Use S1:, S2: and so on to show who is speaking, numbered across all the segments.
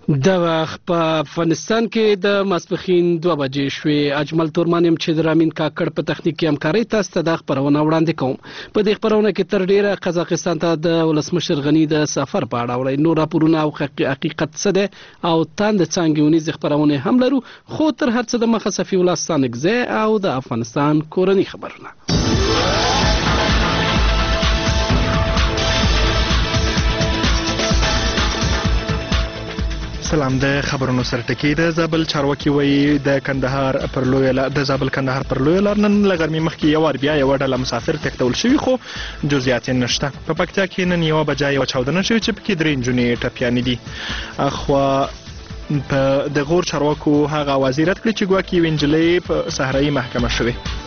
S1: د وخت په افغانستان کې د ماسپښین 2 بجې شوې. اجمل تورمان يم چې د رامین کاکړ په تخنیکي همکارۍ تاسو ته د خبرونه وړاندې کوم. په دې خبرونه کې تر ډیره قزاقستان ته د ولسمشر غنی د سفر په اړه وړاندې نور راپورونه او حقیقت څه ده او تاند څنګه ونیز خبرونه هم لرو، خو تر هر څه د مخه صفی الله ستانګزه او د افغانستان کورنی خبرونه.
S2: سلام. د خبرونو سرټکی د زابل چارواکي وایي د کندهار پر لوی لار نن لغرمې مخکې یو ور بیا یو ډله مسافر تښتول شوي، خو جزئیات نشته. په پکتیا کې نن یو بجا یو چاودنه شوې چې پکې 3 نجونې ټپیانې دي. اخوا په د غور چارواکو هغه وزیرت کړی چې ګواکې یو نجلۍ په صحرایي محکمه شوې.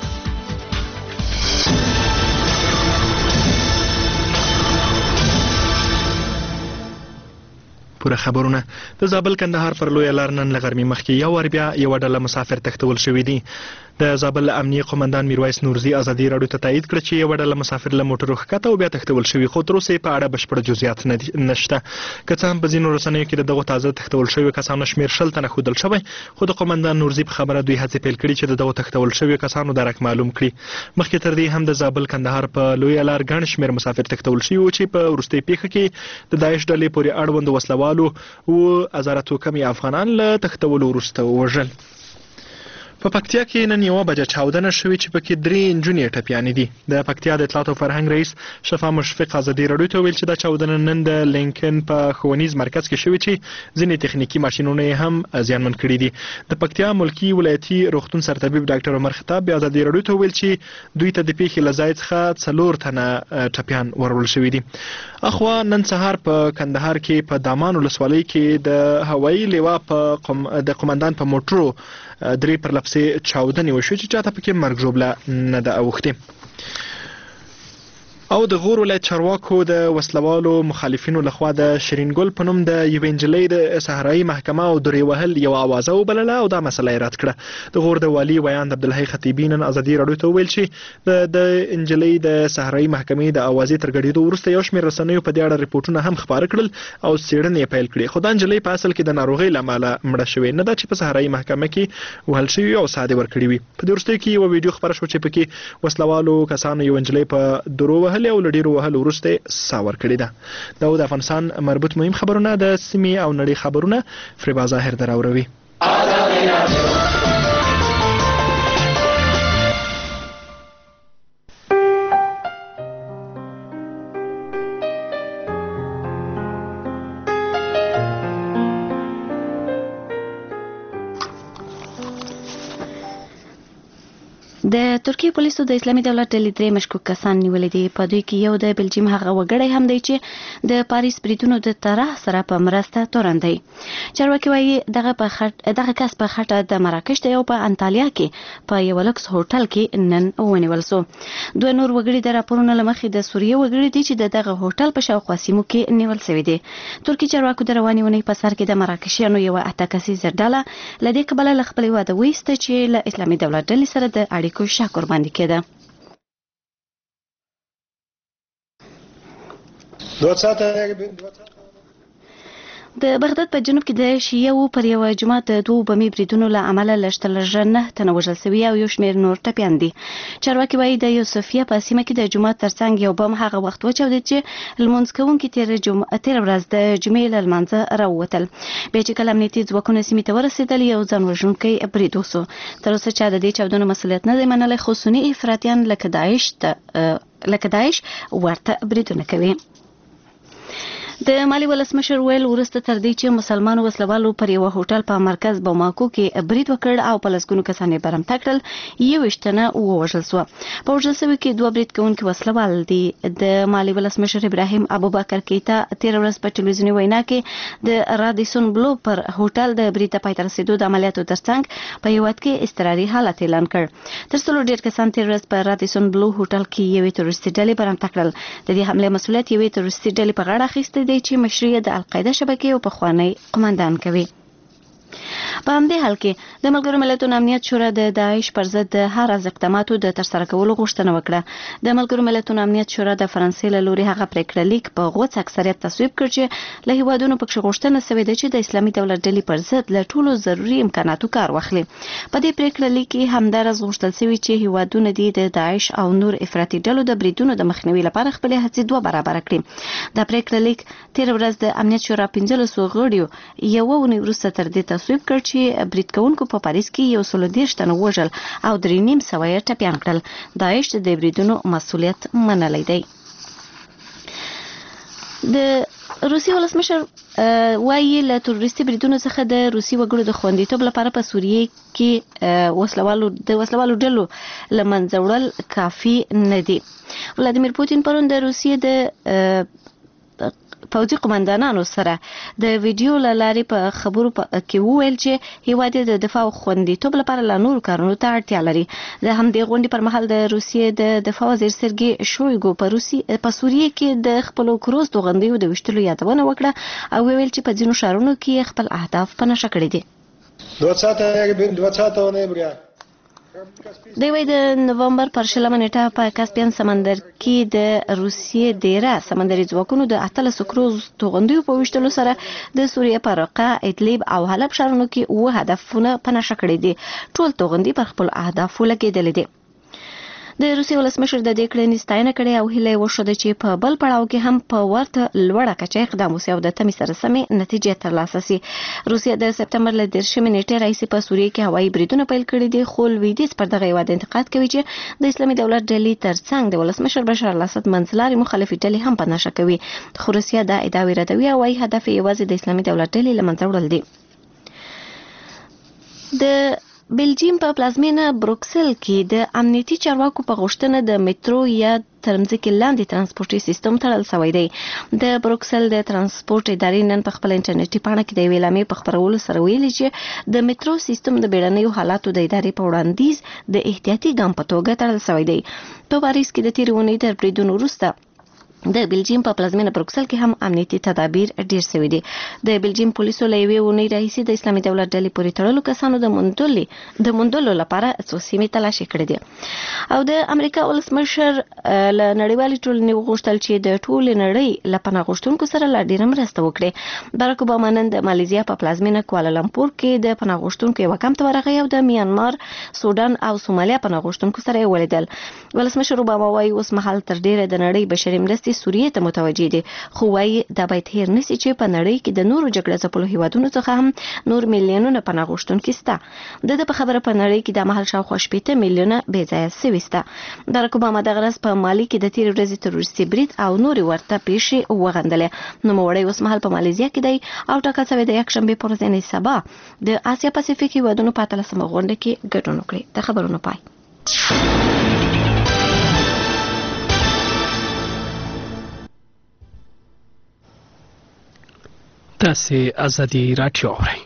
S2: پوره خبرونه. د زابل کندهار پر لوی لار نن لغرمې مخکې یو ور بیا یو ډله مسافر تښتول شوي دي. د زابل امنیه قومندان میرویس نورزي ازادي راډیو ته تایید کړ چې یو ډله مسافر له موټرو ښکته او بیا تښتول شوي، خو تر اوسه په اړه بشپړ جزئیات نشته. که څه هم په ځینو رسنیو کې دغه تازه تښتول شوي کسانو شمېر 10 تنه ښودل شوی، خو د قومندان نورزي په خبره دوی هڅې پیل کړي چې دغه تښتول شوي کسانو درک معلوم کړي. مخکې تر دې هم د زابل کندهار په لوی لار ګڼ شمېر مسافر تښتول شوي وو چې په وروستۍ پیښه کې د داعش ډلې پورې اړوند وسلوالو 2000 کمې افغانان له تښتولو وروسته ووژل. په پکتیا کې نن یو بجه چاودنه شوې چې پکې 3 نجونې ټپیانې دي. د پکتیا د اطلاعات او فرهنګ رئیس شفا مشفق ازادي راډیو ته ویل چې دا چاودنه نن د لینکن په ښوونیز مرکز کې شوې چې ځینې تخنیکي ماشینونه یې هم زیانمن کړي دي. د پکتیا ملکی ولایتي روغتون سرطبیب ډاکټر عمر خطاب بیا ازادي راډیو ته ویل چې دوی ته د پیښې له ځای څخه 4 تنه ټپیان ورول شوي دي. اخوا نن سهار په کندهار کې په دامان ولسوالۍ کې د هوایي لیوا د قومندان په موټرو 3 پر لپسې چاودنې وشوې چې چاته پکې مرګ ژوبله نه ده اوښتې. او د غور ولایت چارواکو د وسلوالو مخالفینو لخوا د شیرین ګل په نوم د یوې نجلۍ د صحرایي محکمه او درې وهل یو اوازه وبلله او دا مسله یې رد کړه. د غور د والي ویاند عبدالحی خطیبي نن ازادي راډیو ته وویل چې د نجلۍ د صحرایي محکمې د اوازې تر ګډېدو وروسته یو شمېر رسنیو په دې اړه رپورټونه هم خپاره کړل او څېړنې یې پیل کړې، خو دا نجلۍ په اصل کې د ناروغۍ له امله مړه شوې نه ده چې په صحرایي محکمه کې وهل شوي او ساه دې ورکړې وي. په دې وروستیو کې یوه ویډیو خپره شوه چې پکې وسلوالو کسانو یو نجلۍ په درو وهلې او له ډېرو وهلو وروسته ساه ورکړې ده. دا د افغانستان مربوط مهم خبرونه د سیمې او نړۍ خبرونه فریبا ظاهر دراوروي.
S3: د ترکیه پولیسو د اسلامي دولت ډلې 3 مشکوک کسان نیولې دي. په دوی کې یو د بلجیم هغه وګړی هم دی چې د پاریس بریدونو د طرح سره په مرسته تورن دی. چارواکي وایي دغه کس په خټه د مراکش ته یو په انطالیا کې په یو لکس هوټل کې نن ونیول شو. 2 نور وګړي د راپورونو له مخې د سوریه وګړي دي چې دغه هوټل په شاوخوا سیمو کې نیول شوی دی. ترکیه چارواکو د روانې ونې په سر کې د مراکشیانو یو 8 کسیزه ډله له دې کبله له خپلې واده وایسته چې له اسلامي دولت ډلې سره د اړیکو شک ورباندې کېده. د بغداد په جنوب کې د شیعو پر یو جماعت د 2 بمي بریدونو له امله لږ 9 تنه وژل شوي او یو شمېر نور ټپیان دي. چارواکي وایي د یوسفیه په سیمه کې د جماعت ترڅنګ یو بم هغه وخت وچاودېد چې لمونځ کوونکي تېره ورځ د جمعې له لمانځه راووتل. بیا چې کله امنیتي ځواکونه سیمې ته ورسېدل یو ځان وژونکی برید وسو. تر اوسه چا د دې چاودنو مسؤلیت نه دی منلی، خو سني افراطیان لکه داعش ورته بریدونه کوي. د مالی ولسمشر ویل وروسته تر دې چې مسلمانو وسلوالو پر یو هوټل په مرکز باماکو کې برید وکړ او په لسګونو کسان یې برمته کړل، 21 تنه ووژل شوه. په وژل شوي کې 2 برید کوونکي وسلوال دي. د مالی ولسمشر ابراهیم ابوبکر کیتا تېره ورځ په ټلویزیوني وینا کې د رادیسون بلو پر هوټل د برید ته پای ته رسېدو د عملیاتو ترڅنګ په هېواد کې اضطراري حالت اعلان کړ. تر څلور ډېر کسان تېره ورځ په رادیسون بلو هوټل کې یوې تروریستي ډلې برمته کړل. د دې حملې مسؤلیت یوې تروریستي ډلې په غاړه اخیستی دی چې مشري د القاعده شبکې او پخوانی قومندان کوي. په همدې حال کې د ملګرو ملتونو امنیت شورا د داعش پر ضد د هر از اقداماتو د ترسره کولو غوښتنه وکړه. د ملګرو ملتونو امنیت شورا د فرانسې له لوري هغه پریکړه لیک په غوڅ اکثریت تصویب کړ چې له هیوادونو پکې غوښتنه شوې ده چې د اسلامي دولت ډلې پر ضد له ټولو ضروري امکاناتو کار واخلي. په دې پریکړه لیک کې همدارس غوښتل شوی چې هیوادونه د داعش او نور افراطي ډلو د بریدونو د مخنیوي لپاره خپل هڅې دوه برابر کړي. دا پریکړه لیک تیر ورځ د امنیت شورا 15 غړیو یو ونی وروسته تر دې تصویب کړ چې برید کوونکو په پاریس کې 130 تنه وژل او 3.5 ټپیان کړل. داعش د بریدونو مسؤلیت منلی دی. د روسي ولسمشر وایي له تروریستي بریدونو څخه د روسي وګړو د خوندیتوب لپاره په سوریه کې وسلوالو ډلو له منځه وړل کافي نه دي. ولادیمیر پوتین پرون د روسیې د پوځي قومندانانو سره د ویډیو له لارې په خبرو کې وویل چې هیواد د دفاع او خوندیتوب لپاره له نورو کارونو ته اړتیا لري. د همدې غونډې پر مهال د روسیې د دفاع وزیر سرګي شویګو په سوریه کې د خپلو کروز توغندیو د ویشتلو یادونه وکړه او ویل چې په ځینو ښارونو کې خپل اهداف په نښه کړي دي.
S4: 20 نومبر
S3: دوی د نومبر پر 20 نیټه په کاسپین سمندر کې د روسیې ډیره سمندري ځواکونو د 18 کروز توغندیو په ویشتلو سره د سوریه په رقه، ادلب او حلب ښارونو کې 9 هدفونه په نښه کړي دي. ټول توغندي پر خپل اهدافو لګېدلې دي. د روسي ولسمشر د دې کړنې ستاینه کړې او هیله وشوه چې په بل پړاو کې هم په ورته لوړه کچه اقدام وشي او د تمې سره سمې نتیجې ترلاسه شي. روسیه د سپتمبر له 10 نیټې راهیسې په سوریه کې هوایي بریدونه پیل کړي دي، خو لویدیځ پر دغه هیواد انتقاد کوي چې د اسلامي دولت ډلې ترڅنګ د ولسمشر بشار الاسد منځلاري مخالفې ډلې هم په نښه کوي. خو روسیه دا ادعاوې ردوي او وايي هدف یوازې د اسلامي دولت ډلې له منځه وړل دي. د بلجیم په پلازمینه بروکسل کې د امنیتي چارواکو په غوښتنه د میټرو یا ترمځکې لاندې ترانسپورتي سیستم تړل شوی دی. د بروکسل د ترانسپورت ادارې نن په خپل انټرنیټي پاڼه کې د یوې اعلامیې په خپرولو سره ویلي چې د میټرو سیستم د بیړنیو حالاتو د ادارې په وړاندیز د احتیاطي ګام په توګه تړل شوی دی. په پاریس کې د تېرې اونۍ تر بریدونو وروسته د بلجیم په پلازمینه بروکسل کې هم امنیتي تدابیر ډیر شوي دي. د بلجیم پولیسو له یوې اونۍ راهیسې د اسلامي دولت ډلې پورې تړلو کسانو د موندلو لپاره څو سیمې تلاشي کړې دي. او د امریکا ولسمشر له نړیوالې ټولنې وغوښتل چې د ټولې نړۍ له پناه غوښتونکو سره لا ډیره مرسته وکړي. باراک اوباما نن د مالیزیا په پلازمینه کوالالمپور کې د پناه غوښتونکو یوه کمپ ته ورغی او د میانمار، سودان او سومالیا پناه غوښتونکو سره یې ولیدل. ولسمشر اوباما وایي اوس مهال تر ډیره د نړۍ بشري مرستې سوریې ته متوجه دي، خو وایي دا باید هیر نشي چې په نړۍ کې د نورو جګړه ځپلو هیوادونو څخه هم نور میلیونونه پناه غوښتونکي شته. د په خبره په نړۍ کې د مهال شاوخوا 80 میلیونه بې ځایه سوي شته. باراک اوباما دغه ورځ په مالي کې د تېرې ورځې تروریستي برید او نورې ورته پیښې وغندلې. نوموړی اوس مهال په مالیزیا کې دی او ټاکل شوی د یکشنبې پر ورځ یعنې سبا د اسیا پاسفیک هیوادونو په 18مه غونډه کې ګډون وکړي. د خبرونو پای.
S1: تاسې ازادي راډیو اورئ.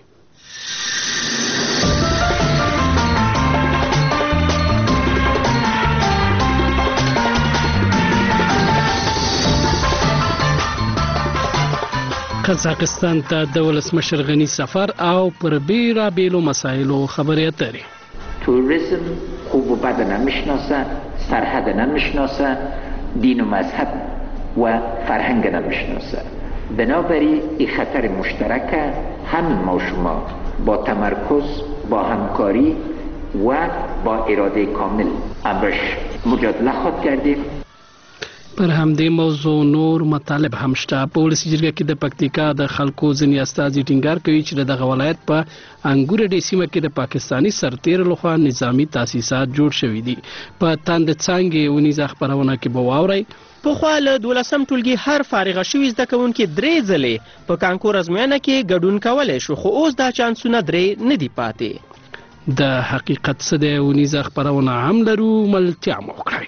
S1: قزاقستان ته د ولسمشر غني سفر او پر بیلابیلو مسایلو خبرې اترې.
S5: توریسم خوب و بد نمیشناسه، سرحد نمیشناسه، دین و مذهب و فرهنگ نمیشناسه. بنابراین این خطر مشترکه، همین ما شما با تمرکز، با همکاری و با اراده کامل امرش مجادله خواهد کردیم.
S1: پر همدې موضوع نور مطالب هم شته. په ولسي جرګه کې د پکتیکا د خلکو ځینې استازي ټینګار کوي چې دغه ولایت په انګور ډې سیمه کې د پاکستاني سرتیر لخوا نظامی تاسیسات جوړ شوي دي. په تاند څانګې ونیزه خبرونه کې به واورئ.
S6: پخوا له 12م ټولګي هر فارغه شوي زده کوونکي 3 ځلې په کانکور ازموینه کې ګډون کولی شو، خو اوس دا چانسونه 3 نه دي پاتې.
S1: د حقیقت څه دی ونیزه خبرونه هم لرو، ملتیا مو وکړئ.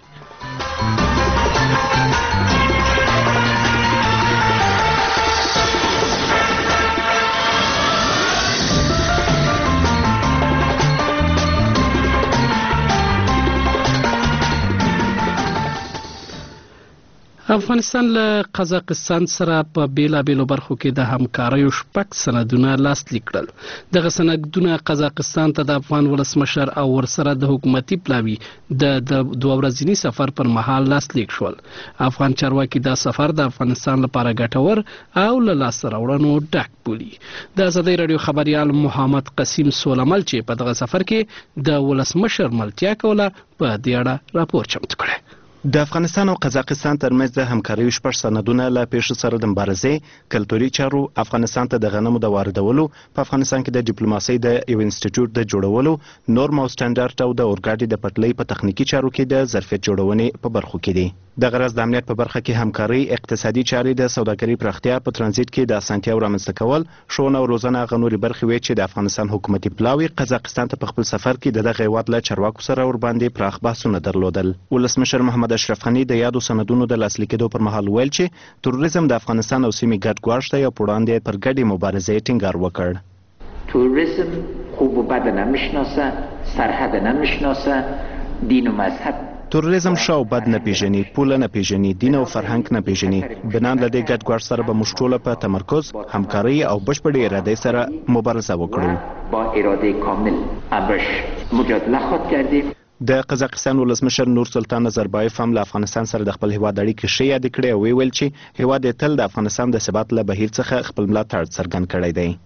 S1: افغانستان له قزاقستان سره په بیلابیلو برخو کې د همکارۍ شپږ سندونه لاسلیک کړل. دغه سندونه قزاقستان ته د افغان ولسمشر او ورسره د حکومتي پلاوي د 2 ورځني سفر پر مهال لاسلیک شول. افغان چارواکي دا سفر د افغانستان لپاره ګټور او له لاسته راوړنو ډک بولي. د ازادي رادیو خبريال محمد قسیم سولمل چې په دغه سفر کې د ولسمشر ملتیا کوله په دې اړه راپور چمتو کړی.
S4: د افغانستان او قزاقستان ترمنځ د همکارۍ شپږ سندونه له پیښو سره د مبارزې، کلتوري چارو، افغانستان ته د غنمو د واردولو، په افغانستان کې د ډیپلوماسۍ د یو انسټیټیوټ د جوړولو، نورم او سټانډارډ او د اورګاډي د پټلۍ په تخنیکی چارو کې د ظرفیت جوړونې په برخو کې دي. د غرض د امنیت په برخه کې همکارۍ، اقتصادي چارې، د سوداګرۍ پراختیا، په ترانزیت کې د اسانتیاو رامنځته کول، ښوونه او روزنه هغه نورې برخې وې چې د افغانستان حکومتي پلاوي قزاقستان ته په خپل سفر کې د دغه هیواد له چارواکو سره ورباندې پراخ بحثونه درلودل. ولسمشر محمد اشرف غني د یادو سندونو د لاسلیکېدو پر مهال ویل چې تروریزم د افغانستان او سیمې ګډ ګواښ دی او په وړاندې پر ګډې مبارزې ټینګار وکړ.
S5: تروریسم خوب و بد نمیشناسه، سرحد نمیشناسه، دین و مذهب.
S4: تروریزم شاو بد نه پیژني، پوله نه پیژني، دین او فرهنګ نه پیژني. بنان له دې ګډ ګواښ سره به موږ ټوله په تمرکز، همکارۍ او بشپړې ارادې سره مبارزه وکړو.
S5: با اراده کامل امرش مجادله خود کردیم.
S4: د قزاقستان ولسمشر نور سلطان نظربایف هم له افغانستان سره د خپل هیواد اړیکې ښې یادې کړې او ویل چې هیواد یې تل د افغانستان د ثبات له بهیر څخه خپل ملاتړ څرګند کړی دی.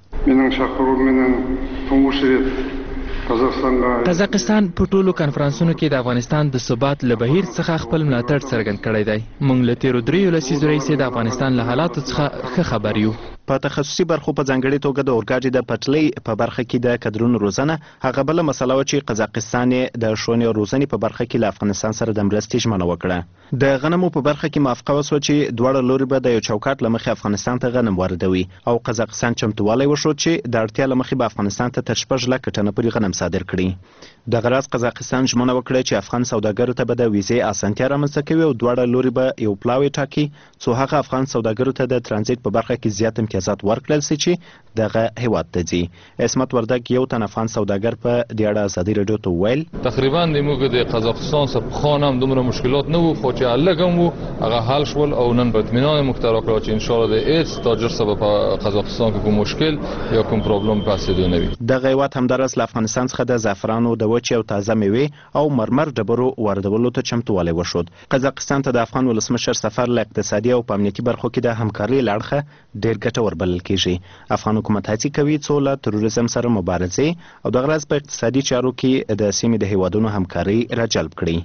S7: قزاقستان په ټولو کنفرانسونو کې د افغانستان د ثبات له بهیر څخه خپل ملاتړ څرګند کړی دی. موږ له تیرو 3 لسیزو راهیسې د افغانستان له حالاتو څخه ښه خبر یو.
S4: په تخصصي برخو په ځانګړې توګه د اورګاډي د پټلۍ په برخه کې د کډرونو روزنه هغه بل مسله و چې قزاقستان د ښوونې او روزنې په برخه کې له افغانستان سره د مرستې ژمنه وکړه. د غنمو په برخه کې موافقه وشوه چې دواړه لوري به د یو چوکاټ له مخې افغانستان ته غنم واردوي او قزاقستان چمتووالی وښود چې د اړتیا له مخې به افغانستان ته تر 6 لکه ټنه پورې غنم صادر کړي. د غرض قزاقستان ژمنه وکړه چې افغان سوداګرو ته به د ویزې اسانتیا رامنځته کوي او دواړه لوري به یو پلاوی ټاکي څو هغه افغان سوداګرو ته د ترانزیت په برخه کې زیات امتیازات ورکړل شي چې دغه هیواد ته ځي. عصمت وردګ یو تن افغان سوداګر په دې اړه ازادي رادیو ته ویل
S8: تقریبا د موږ د قزاقستان سره خانم دومره مشکلات نه وو خو چې لګم وو هغه حل شول او نن په اطمینان مختار کړو چې ان شاء الله د ایس تاجر سبب په قزاقستان کې کوم مشکل یا کوم پرابلم پاسېدو نه وي.
S4: دغه هیواد همدارس له افغانستان څخه د زعفرانو د وچې او تازه میوې او مرمر ډبرو واردولو ته چمتووالی وښود. قزاقستان ته د افغان ولسمشر سفر له اقتصادي او په امنیتي برخو کې د همکارۍ له اړخه ډېر ګټور بلل کېږي. افغان حکومت هڅې کوي څو له تروریزم سره مبارزې او د غرض په اقتصادي چارو کې د سیمې د هیوادونو همکارۍ راجلب کړي.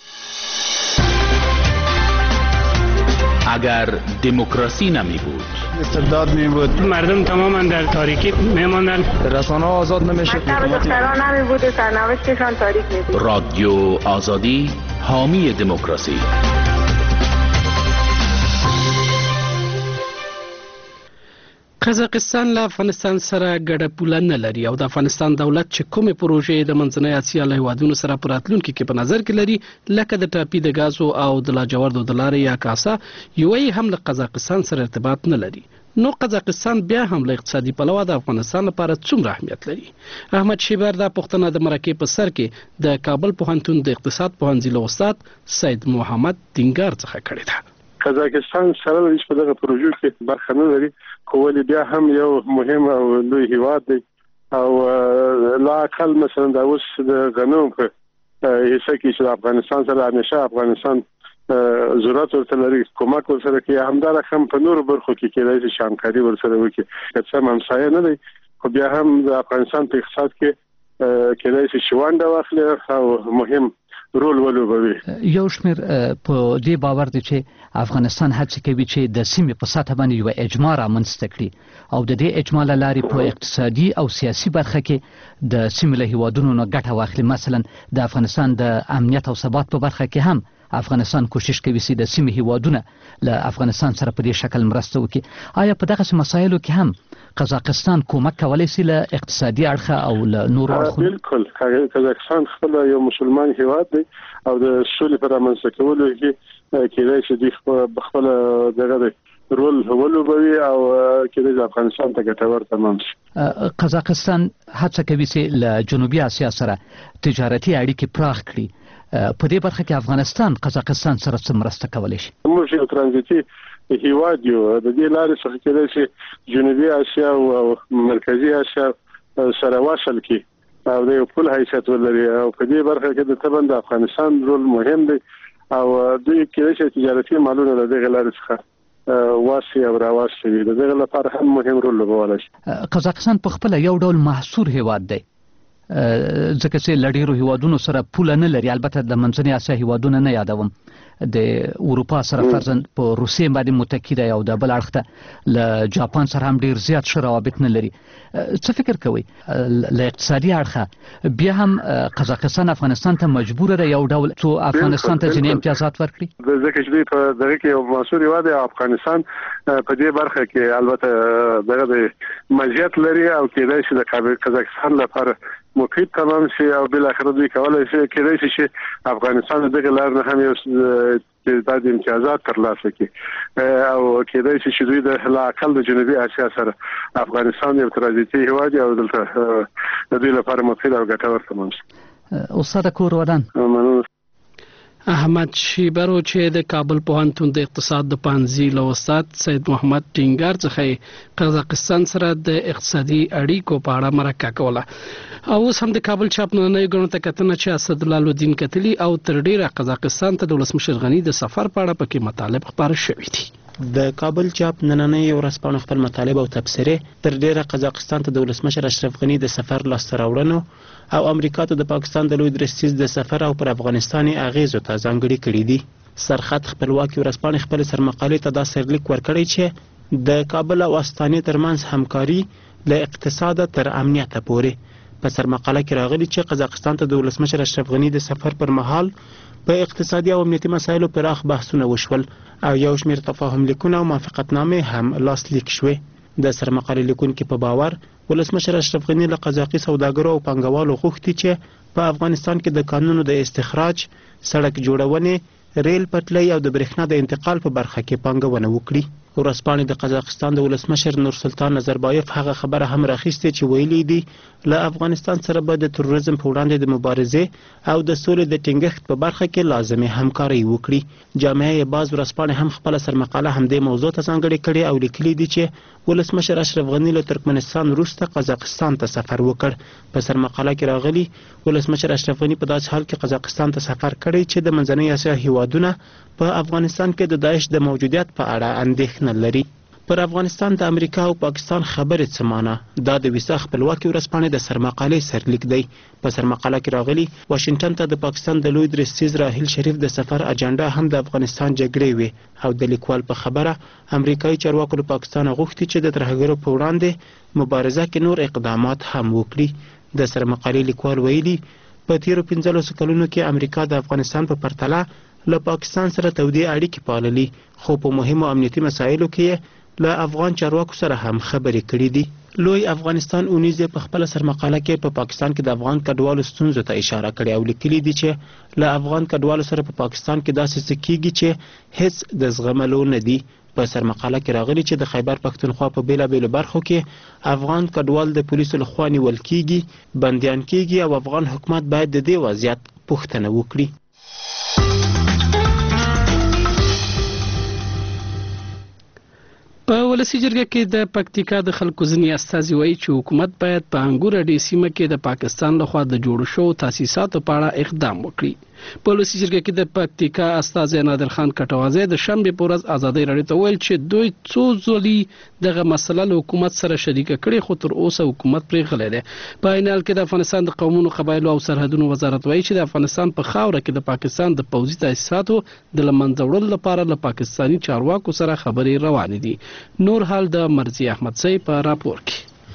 S9: اگر دموکراسی نمی بود،
S10: استبداد می بود،
S11: مردم تماما در تاریکی میماندن،
S10: رسانه آزاد نمیشد،
S12: دختران نمی بود و سرنوشتشان تاریک می بود.
S9: رادیو آزادی حامی دموکراسی.
S1: قزاقستان له افغانستان سره ګډه پوله نه لري او د افغانستان دولت چې کومې پروژې د منځنۍ اسیا له هیوادونو سره په راتلونکي کې په نظر کې لري لکه د ټاپي د غازو او د لاجوردو د لارې یا کاسا یوې هم له قزاقستان سره ارتباط نه لري. نو قزاقستان بیا هم له اقتصادي پلوه د افغانستان لپاره څومره اهمیت لري؟ احمد شیبر دا پوښتنه د مرکې په سر کې د کابل پوهنتون د اقتصاد پوهنځي له استاد سید محمد دینګار څخه کړې ده.
S13: قزاقستان سره د په دغه پروژو کې برخه نه لري خو ولې بیا هم یو مهم او لوی هیواد دی او لا اقل مثلا د اوس د غنمو په حصہ کې چې افغانستان سره همیشه افغانستان ضرورت ورته لري کومک ورسره کوي همدار هم په نورو برخو کې کېدای شي همکاري ورسره وکړي که څه همسایه نه دی خو بیا هم د افغانستان په اقتصاد کې کېدای شي شوانده واخلي او مهم رول ولوبوي.
S14: یو شمېر په دې باور دي چې افغانستان هڅه کوي چې د سیمې په سطح باندې یو اجماع رامنځته کړي او د دې اجماع له لارې په اقتصادي او سیاسي برخه کې د سیمې له هیوادونو نه ګټه واخلي. مثلا د افغانستان د امنیت او ثبات په برخه کې هم افغانستان کوشش کوي چې د سیمې هیوادونه له افغانستان سره په دې شکل مرسته وکړي. آیا په دغه مسایلو کې هم قزاقستان کومک کولی شي له اقتصادي اړخه او له نورو اړخونو؟
S13: بالکل قزاقستان خپل یو مسلمان هیواد دی او د سولې په رامنځته کولو کې کېدای شي دوی خپل دغه رول ولوبوي او کله د افغانستان ته ګټور تمام شي.
S14: قزاقستان هڅه کوي چې له جنوبي اسیا سره تجارتي اړیکې پراخ کړي. په دې برخه کې افغانستان قزاقستان سره څه مرسته کولی شي؟
S13: موږ یو ترانزیتي هیواد یو، د دې لارې څخه کېدای شي جنوبي اسیا او مرکزي اسیا سره وصل کی او د یو پل حیثیت ولري او په دې برخه کې د تبند افغانستان رول مهم دی او دوی کېدای شي تجارتي مالونه د دې لارې څخه واسي او راواسي د دې لپاره هم مهم رول لوبولی شي.
S14: قزاقستان په خپل یو ډول محصور هیواد دی ځکه چې له ډیرو هیوادونو سره پوله نه لري. البته د منځنۍ اسیا هیوادونه نه یادوم، د اروپا سره فرضاً په روسیې باندې متکی دی او د بل اړخ ته له جاپان سره هم ډیر زیات ښه روابط نه لري. څه فکر کوئ له اقتصادي اړخه بیا هم قزاقستان افغانستان ته مجبور دی یو ډول څو افغانستان ته ځینې امتیازات ورکړي؟
S13: ځکه چې دوی په دغه کې یو محصور هیواد دی او افغانستان په دې برخه کې البته دغه د مزیت لري او کېدای شي د قزاقستان لپاره مفید تمام شي او بل اخر دوی کولای شي کېدای شي چې افغانستان دغه لار نه هم یو د امتیازات ترلاسه کړي او کېدای شي چې دوی د لاقل د جنوبي اسیا سره افغانستان یو ترانزیتي هیواد او دلته د دوی لپاره مفید او ګټور تمام شي.
S14: استاد کور ودان
S1: احمد شیبرو چې د کابل پوهنتون د اقتصاد د پانزي له استاد سید محمد ټینګار څخه قزاقستان سره د اقتصادي اړیکو په اړه مرکه کوله. او اوس هم د کابل چاپ نننۍ غونډه ته کتنه چې اسدالله الدین کتلی او تر ډیره قزاقستان ته د ولسمشر غنی د سفر په اړه پکې مطالب خبره شوې دي.
S6: د کابل چاپ نننۍ ورځپاڼه خپل مطالب او تبصرې تر ډیره قزاقستان ته د ولسمشر اشرف غنی د سفر لاسته راوړنو او امریکا ته د پاکستان د لوی درستیز د سفر او پر افغانستاني اغیزو ته ځانګړي کړي دي. سرخط خپلواکي ورځپاڼه خپل سرمقالې ته دا سرلیک ورکړی چې د کابل او استانې ترمنځ همکاري له اقتصاد تر امنیت پورې. په سرمقاله کې راغلي چې قزاقستان ته د ولسمشر اشرف غنی د سفر پر مهال په اقتصادي او امنیتي مسایلو پراخ بحثونه وشول او یو شمېر تفاهم لیکونه او موافقتنامې هم لاسلیک شوې. د سرمقالې لیکونکو په باور ولسمشر اشرف غنی له قزاقي سوداګرو او پانګوالو غوښتي چې په افغانستان کې د قانونو د استخراج، سړک جوړونې، ریل پټلۍ او د برېښنا د انتقال په برخه کې پانګونه وکړي. ورځپاڼې د قزاقستان د ولسمشر نورسلطان نظربایف هغه خبره هم راخیستې چې ویلي دي له افغانستان سره به د تروریزم په وړاندې د مبارزې او د سولې د ټینګښت په برخه کې لازمي همکاري وکړي. جامعه باز ورځپاڼې هم خپل سرمقاله همدې موضوع ته ځانګړې کړې او لیکلي دي چې ولسمشر اشرف غنی له ترکمنستان وروسته قزاقستان ته سفر وکړ. په سرمقاله کې راغلي ولسمشر اشرف غنی په داسې حال کې قزاقستان ته سفر کړی چې د منځنۍ اسیا هیوادونه په افغانستان کې د داعش د موجودیت په اړه اندېښنه لري. پر افغانستان د امریکا او پاکستان خبرې څه معنی؟ دا د ویسا خپلواکي ورځپاڼې د سرمقالې سرلیک دی. په سرمقاله کې راغلي واشنگټن ته د پاکستان د لوی درستیز راحیل شریف د سفر اجنډا هم د افغانستان جګړې وي او د لیکوال په خبره امریکایي چارواکو له پاکستان غوښتي چې د ترهګرو په وړاندې مبارزه کې نور اقدامات هم وکړي. د سرمقالې لیکوال ویلي په تیرو 15 کلونو کې امریکا د افغانستان په پرتله له پاکستان سره تودې اړیکې پاللي، خو په مهمو امنیتي مسایلو کې له افغان چارواکو سره هم خبرې کړې دي. لوی افغانستان اونیز په خپل سرمقاله کې په پاکستان کې د افغان کډوالو ستونزو ته اشاره کړې او لیکلي دي چې له افغان کډوالو سره په پاکستان کې داسې څه کیږي چې هیڅ د زغملو نه دي. په سرمقاله کې راغلي چې د خیبر پښتونخوا په بیلابیلو برخو کې افغان کډوال د پولیسو لخوا نیول کیږي، بندیان کیږي او افغان حکومت باید د دې وضعیت پوښتنه وکړي.
S1: په ولسی جرګه کې د پکتیکا د خلکو ځینې استازي وایي چې حکومت باید په انګور اډې سیمه کې د پاکستان لخوا د جوړ شوو تاسیساتو په اړه اقدام وکړي. په ولسی جرګه کې د پکتیکا استازي نادر خان کټوازی د شنبه په ورځ ازادي راډیو ته ویل چې دوی څو ځلې دغه مسله له حکومت سره شریکه کړي خو تر اوسه حکومت پرې غلی دی. په عین حال کې د افغانستان د قومونو، قبایلو او سرحدونو وزارت وایي چې د افغانستان په خاوره کې د پاکستان د پوځي تاسیساتو د لمنځه وړلو لپاره له پاکستاني چارواکو سره خبرې روانې دي. نور حال د مرزي احمد سي په راپور کې.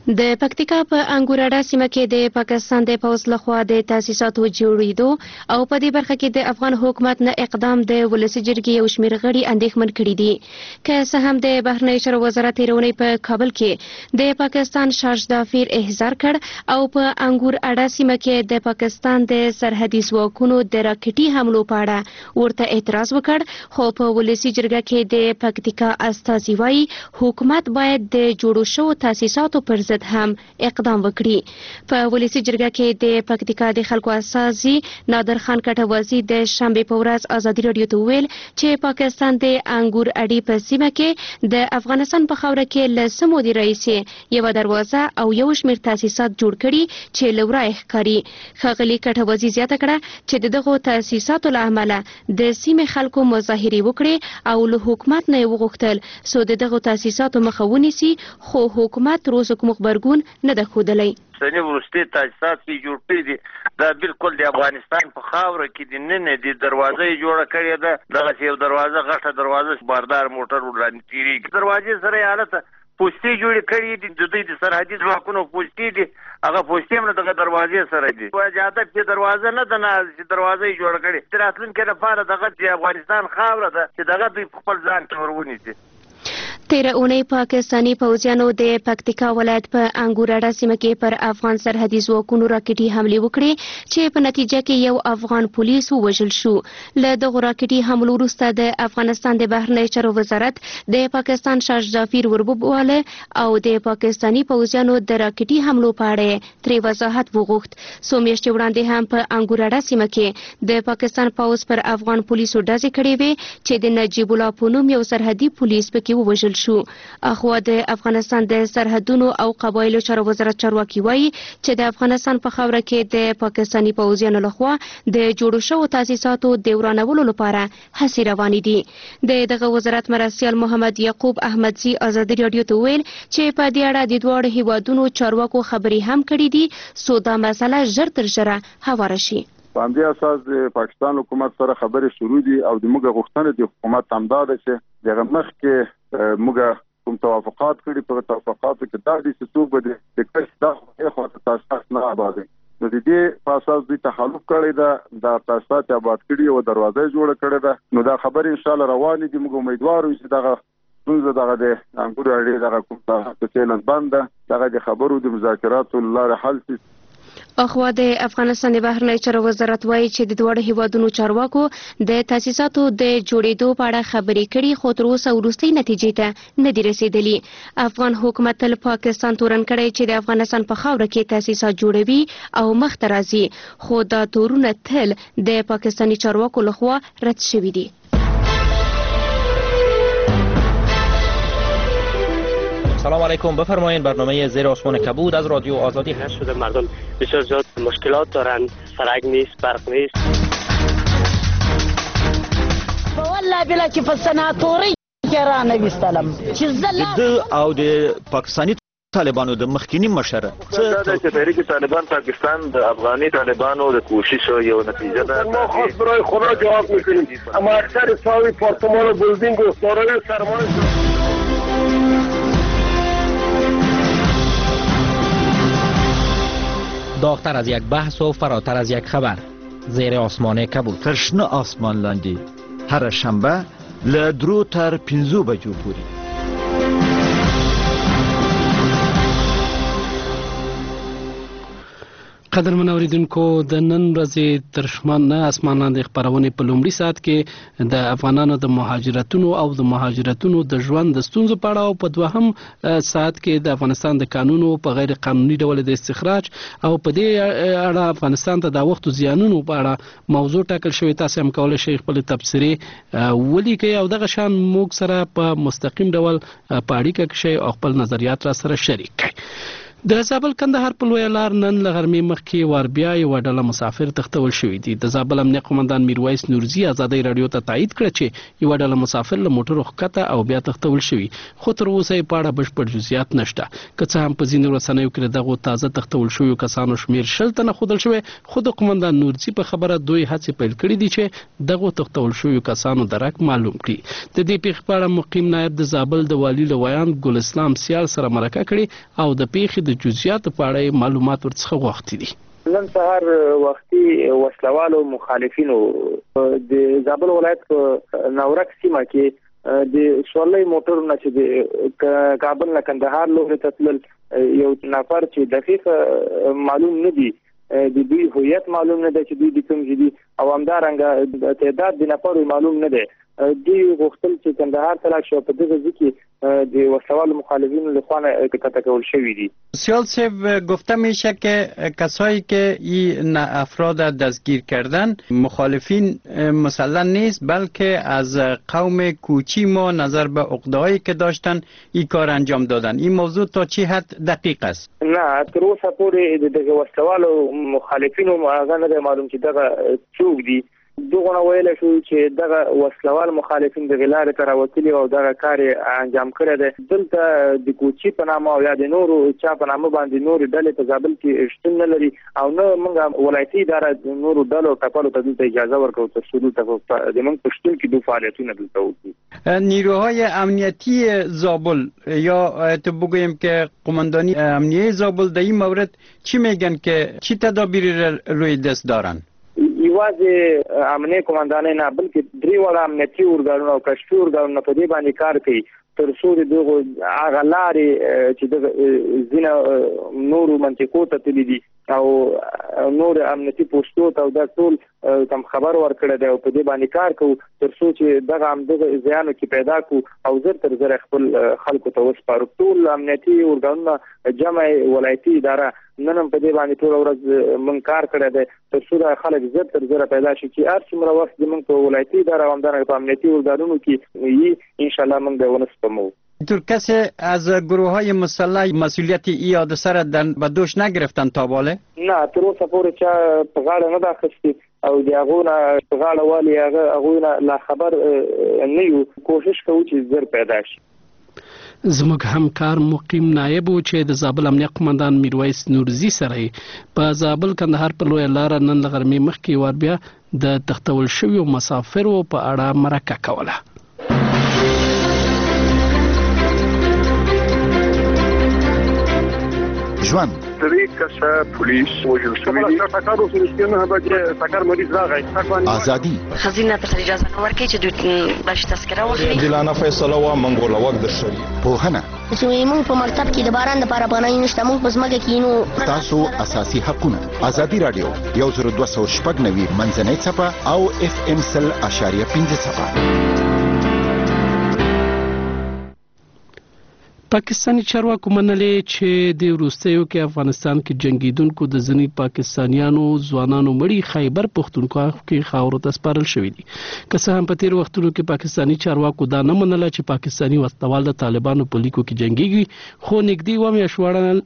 S15: د پکتیکا په انګوراډا سیمه کې د پاکستان د پوځ لخوا د تاسیساتو جوړېدو او په دې برخه کې د افغان حکومت نه اقدام د ولسي جرګې یو شمېر غړي اندېښمن کړي دي. که څه هم د بهرنیو چارو وزارت تېرونی په کابل کې د پاکستان شارژدافیر احضار کړ او په انګوراډا سیمه کې د پاکستان د سرحدي ځواکونو د راکټي حملو په اړه ورته اعتراض وکړ، خو په ولسي جرګه کې د پکتیکا استازي وایي حکومت باید د جوړو شوو تاسیساتو پر ضد هم اقدام وکړي. په ولسي جرګه کې د پکتیکا د خلکو استازي نادر خان کټوازي د شنبې په ورځ ازادي راډیو ته وویل چې پاکستان د انګور اډې په سیمه کې د افغانستان په خاوره کې له سمودي رئیسې یوه دروازه او یو شمېر تاسیسات جوړ کړي چې له ورایه ښکاري. ښاغلي کټوازي زیاته کړه چې د دغو تاسیساتو له امله د سیمې خلکو مظاهرې وکړي او له حکومت نه یې وغوښتل څو د دغو تاسیساتو مخه ونیسي، خو حکومت تر اوسه کوم غبرګون نه ده ښودلی.
S16: سنی وروستي تاسیسات چې جوړ کړي دي دا بالکل د افغانستان په خاوره کې د نن د دروازه جوړه کړې ده. دغه یو دروازه غټه دروازه باردار موټر وړاندې تیریږي. دروازې سره حالت پوسټي جوړې کړې دي، د دوی د سرحدي ځواکونو پوسټي دي، هغه پوسټي هم دغه دروازې سره دي. وجاده چې دروازه نه ده، نه چې دروازه جوړه کړې د راتلونکي لپاره دغه د افغانستان خاوره ده چې دغه دوی په خپل ځان کې ورونیسي.
S15: تیره اونۍ پاکستاني پوځیانو د پکتیکا ولایت په انګوراډا سیمه کې پر افغان سرحدي ځواکونو راکټي حملې وکړې چې په نتیجه کې یو افغان پولیس ووژل شو. له دغو راکټي حملو وروسته د افغانستان د بهرنیو چارو وزارت د پاکستان شارژدافیر وربواله او د پاکستاني پوځیانو د راکټي حملو په اړه ترې وضاحت وغوښت. څو میاشتې وړاندې هم په انګوراډا سیمه کې د پاکستان پوځ پر افغان پولیسو ډزې کړې وې چې د نجیب الله په نوم یو سرحدي پولیس پکې ووژل شو. اخوا د افغانستان د سرحدونو او قبایلو چارو وزارت چارواکي وایي چې د افغانستان په خاوره کې د پاکستاني پوځیانو لخوا د جوړو شوو تاسیساتو د ورانولو لپاره هڅې روانې دي. د دغه وزارت مرستیال محمد یعقوب احمدزي ازادي راډیو ته ویل چې په دې اړه د دواړو هیوادونو چارواکو خبرې هم کړې دي څو دا مسله ژر تر ژره هواره شي.
S17: په همدې اساس د پاکستان حکومت سره خبرې شروع دي او د موږ غوښتنه د حکومت همدا ده چې دغه مخکې موږ کوم توافقات کړي په توافقاتو کې دا دي چې څوک به د کس دا خو تاسیسات نه آبادوي. نو د دې په اساس دوی تخلف کړی ده، دا تاسیسات آباد کړي او دروازه جوړه کړې ده. نو دا خبرې ان شاء الله روانې دي. موږ امیدوار یو چې دغه ستونزه دغه د انګورو اډې دغه کوم څه چیلنج بند ده، دغه د خبرو د مذاکراتو لاره حل شي.
S15: اخوا د افغانستان د بهرنیو چارو وزارت وایي چې د دواړو هیوادونو چارواکو د تاسیساتو د جوړېدو په اړه خبرې کړي، خو تر اوسه وروستۍ نتیجې ته نه دي رسېدلي. افغان حکومت تل پاکستان تورن کړی چې د افغانستان په خاوره کې تاسیسات جوړوي او مخته راځي، خو دا تورونه تل د پاکستاني چارواکو لخوا رد شوي دي.
S18: سلام علیکم، بفرمایید. برنامه زیر آسمان کبود از رادیو آزادی هست.
S11: شده مردم بسیار زیاد مشکلات دارند، سرک نیست، برق نیست.
S19: والله بلا چې په سناتوري کې را نویستلم چې
S20: د او د پاکستاني طالبانو د مخکینی مشر
S16: څه د تحریک طالبان پاکستان د افغاني طالبانو د کوشش یو نتیجه ده.
S13: ما خاص برای خدا جواب میکنیم، اما اکثر ساوی پارتمان و بلدینگ و دارای سرمایه
S18: داغتر از یک بحث و فراتر از یک خبر. زیر آسمان کبود.
S20: ترشنه آسمان لاندې هر شنبه له 3 تر 5 بجو پورې.
S1: قدرمن اوریدونکو، د نن ورځې ترشمانه اسمان لاندې خبرونه په لومړي ساعت کې د افغانانو د مهاجرتونو او د مهاجرتونو د ژوند د ستونزو په اړه او په دوهم ساعت کې د افغانستان د قانونو په غیر قانوني ډول د استخراج او په دې اړه افغانستان ته د وخت زیانونو په اړه موضوع ټاکل شوی. تاسو هم کولای شئ خپل تبصرې ولیکئ او دغه شان موږ سره په مستقیم ډول په اړیکه کې شئ او خپل نظریات را سره شریک کړئ. د زابل کندهار په لویه لار نن له غرمې مخکې واربیا یوه ډله مسافر تښتول شوي دي. د زابل امنیه قومندان میرویس نورزي ازادۍ راډیو ته تایید کړه چې یوه ډله مسافر له موټرو ښکته او بیا تښتول شوي، خو تر اوسه یې په اړه بشپړ جزئیات نشته. که څه هم په ځینو رسنیو کې د دغو تازه تښتول شویو کسانو شمېر 60 تنه ښودل شوی، خو د قومندان نورزي په خبره دوی هڅې پیل کړي دي چې دغو تښتول شویو کسانو درک معلوم کړي. د دې پیښې په اړه مقیم نایب د زابل د والي له ویان ګل اسلام سیال سره مرکه کړې او د پیښې د جزئیات په اړه معلومات ورڅخه غوښتي دي.
S21: نن سهار وختي وسلوالو مخالفینو د زابل ولایت په نورک سیمه کې د شولې موټرونه چې د کابل نه کندهار لوري ته تلل یو نفر چې دقیق معلوم نه دي د دوی هویت معلوم نه ده چې دوی د کوم دي او همدارنګه تعداد د نفر معلوم نه ده. دوی غوښتل چې کندهار ته لاړ شي په دغه ځکه د وسلوال مخالفینو لخوا قطع کول شوی دي.
S22: سیال صاحب گفته میشه که کسایی که این افراد دستگیر کردن مخالفین مسلح نیست بلکه از قوم کوچی ما نظر به عقده‌هایی که داشتن این کار انجام دادن. این موضوع تا چه حد دقیق است؟
S21: نه تر اوسه پورې د وسلوالو مخالفینو هغه نه معلوم چې دغه څوک دي. دغه ویل شو چې دغه وسلوال مخالفین د غلار تر وتلی او دغه کار انجام کړی دی. دلته د کوچی په نامه او یا د نورو چا په نامه باندې نور ډلې په زابل کې شتون نه لري او نه موږ ولایتي اداره د نورو ډلو ټاکلو ته د اجازه ورکوي تر څو د موږ پښتون کې دوه فعالیتونه دلته وکړي.
S22: نیروهای امنیتی زابل یا تو بگوییم که قماندانی امنیتی زابل در این مورد چی میگن که چی تدابیری روی دست دارن؟
S21: یوازې امنیه قومندانۍ نه بلکې درې وړه امنیتي ارګانونه او کشفي ارګانونه په دې باندې کار کوي تر څو د دغه هغه لارې چې د ځینو نورو منطقو ته تللي دي او نور امنیتي پوسټو ته دا ټول کم خبر ورکړی دی او په دې باندې کار کوو تر څو چې دغه همدغه ځایانو کې پیدا کړو او زر تر زر خپل خلکو ته وسپارو. ټول امنیتي ارګانونه جمع ولایتي اداره نن په دې باندې ټول ورځ من کار کړی دی تر څو دا خلک زر تر زر پیدا شي چې هر څومره وخت زموږ په ولایتي اداره او همدارنګه په امنیتي ارګانونو کې یې انشاءالله موږ به ونسپمو.
S22: اینطور کسی از گروه های مسلح مسئولیت ای حادثه را به دوش نگرفتن تا باله؟
S21: نه تر اوسه پورې چا په غاړه نه ده اخیستې او د هغو نه په غاړه والي هغوی نه لا خبر نه یو. کوشش کوو چې زر پیدا شي.
S1: زموږ همکار مقیم نایب و چې د زابل امنیه قماندان میرویس نورزي سره په زابل کندهار په لویه لاره نن له غرمې مخکې ور بیا د تختول شویو مسافرو په اړه مرکه کوله.
S23: ژوند
S13: درې کسه پولیس وژل شوي دي. ټکر وسو نه به ټکر مریض راغی.
S23: ازادي
S24: خزینه ته اجازه ورکړي چې دوی بش تذکره واخلي.
S8: دلانه فیصله و منګول وخت در شوی.
S23: پوهنه
S25: زموږ په مکتب کې د باران لپاره افغانۍ نشته. موږ په ځمکه کې نو
S23: تاسو اساسي حقونه. ازادي رادیو 1290 منځنۍ صفه او FM 100.5 صفه.
S1: پاکستانی چارواکو منلې چې د وروستیو کې افغانستان کې جنگیدونکو د ځینی پاکستانیانو ځوانانو مړي خیبر پښتونخوا کې خاورو ته سپارل شوې دي. که څه هم په تیر وختونو کې پاکستانی چارواکو دا نه منله چې پاکستانی وسلوال د طالبانو په لیکو کې جنگيږي، خو نږدې و میاشت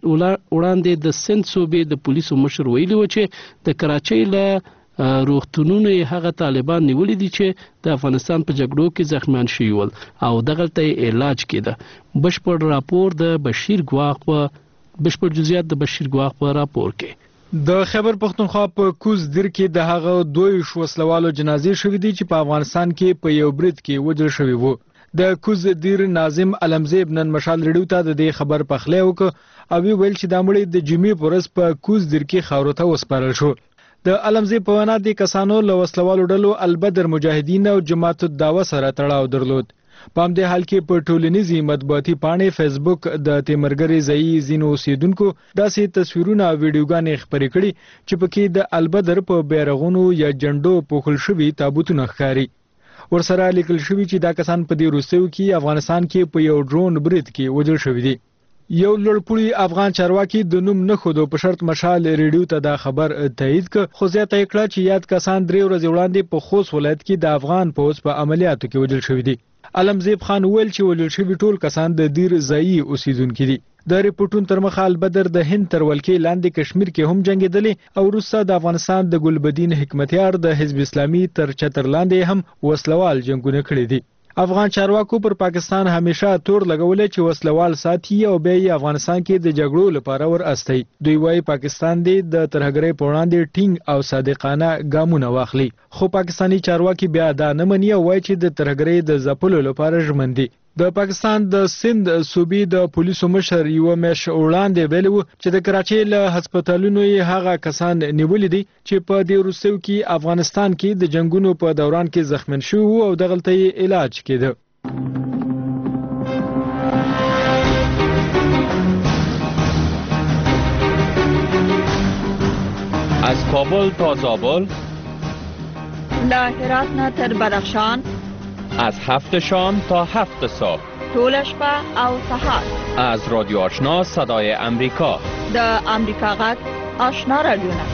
S1: وړاندې د سند صوبې د پولیسو مشر ویلي و چې د کراچۍ له روغتونونو هغه طالبان نیولې دي چې د افغانستان په جګړو کې زخمیان شوي ول او دغلته علاج کېده. بشپړ راپور د بشیر ګواخ بشپړ جزئیات د بشیر ګواخ په راپور کې.
S2: د خیبر پښتونخوا په کوز دیر کې د هغه دوی وسلوالو جنازې شوې دي چې په افغانستان کې په یو برید کې وژل شوی وو. د کوز دیر ناظم علمزیب نن مشال ریډیو ته د دې خبر پخلی وکړ او ویل چې د مړي د جمعې په ورځ په کوز دیر کې خاورو ته وسپارل شو. د علمزیب په وینا د کسانو له وسلوالو ډلو البدر مجاهدین او جماعت الدعوه سره تړاو درلود. په همدې حال کې په ټولنیزي مطبوعاتي پاڼې فیسبوک د تیمرګری ځای ځینو اوسیدونکو داسې تصویرونه او ویډیوګانې خپرې کړي چې پکې د البدر په بیرغونو یا جنډو پوښل شوي تابوتونه ښکاري. ورسره لیکل شوي چې دا کسان په دې وروستیو کې افغانستان کې په یو ډرون برید کې وژل شوي دي. یو لړپوړي افغان چارواکي د نوم نه خودو په شرط مشال ریډیو ته دا خبر تایید کړ، خو زیاته کړه چې یاد کسان 3 ورځې وړاندې په خوست ولایت کې د افغان پوځ په عملیاتو کې وژل شوي دي. علمزیب خان ویل چې وژل شوي ټول کسان د دیر ځایي اوسیدونکي دي. د ریپورتونو تر مخه البدر د هند تر ولکې لاندې کشمیر کې هم جنگېدلې او وروسته د افغانستان د ګلبدین حکمتیار د حزب اسلامي تر چتر لاندې هم وسلوال جنگونه کړي دي. افغان چارواکو پر پاکستان همیشه تور لګولې چې وسلوال ساتي او بیا افغانستان کې د جګړو لپاره ور استي. دوی وايي پاکستان دې د ترهګرۍ په وړاندې ټینګ او صادقانه ګامونه واخلي، خو پاکستانی چارواکي بیا دا نه مني او وايي چې د ترهګرۍ د ځپلو لپاره ژمن دي. د پاکستان د سند صوبې د پولیسو مشر یو مش وړاندې ویلو چې د کراچۍ له هسپتالونو یې هغه کسان نیولې دي چې په دې وروستیو کې افغانستان کې د جنگونو په دوران کې زخمین شوي او دغلته یې علاج کېده.
S3: از کابل تا زابل،
S4: له هرات نه تر بدخشان،
S3: از 7 شام تا 7 صبح،
S4: طول شپه او سحر،
S3: از رادیو آشنا صدای امریکا،
S4: د امریکا غږ آشنا رادیو.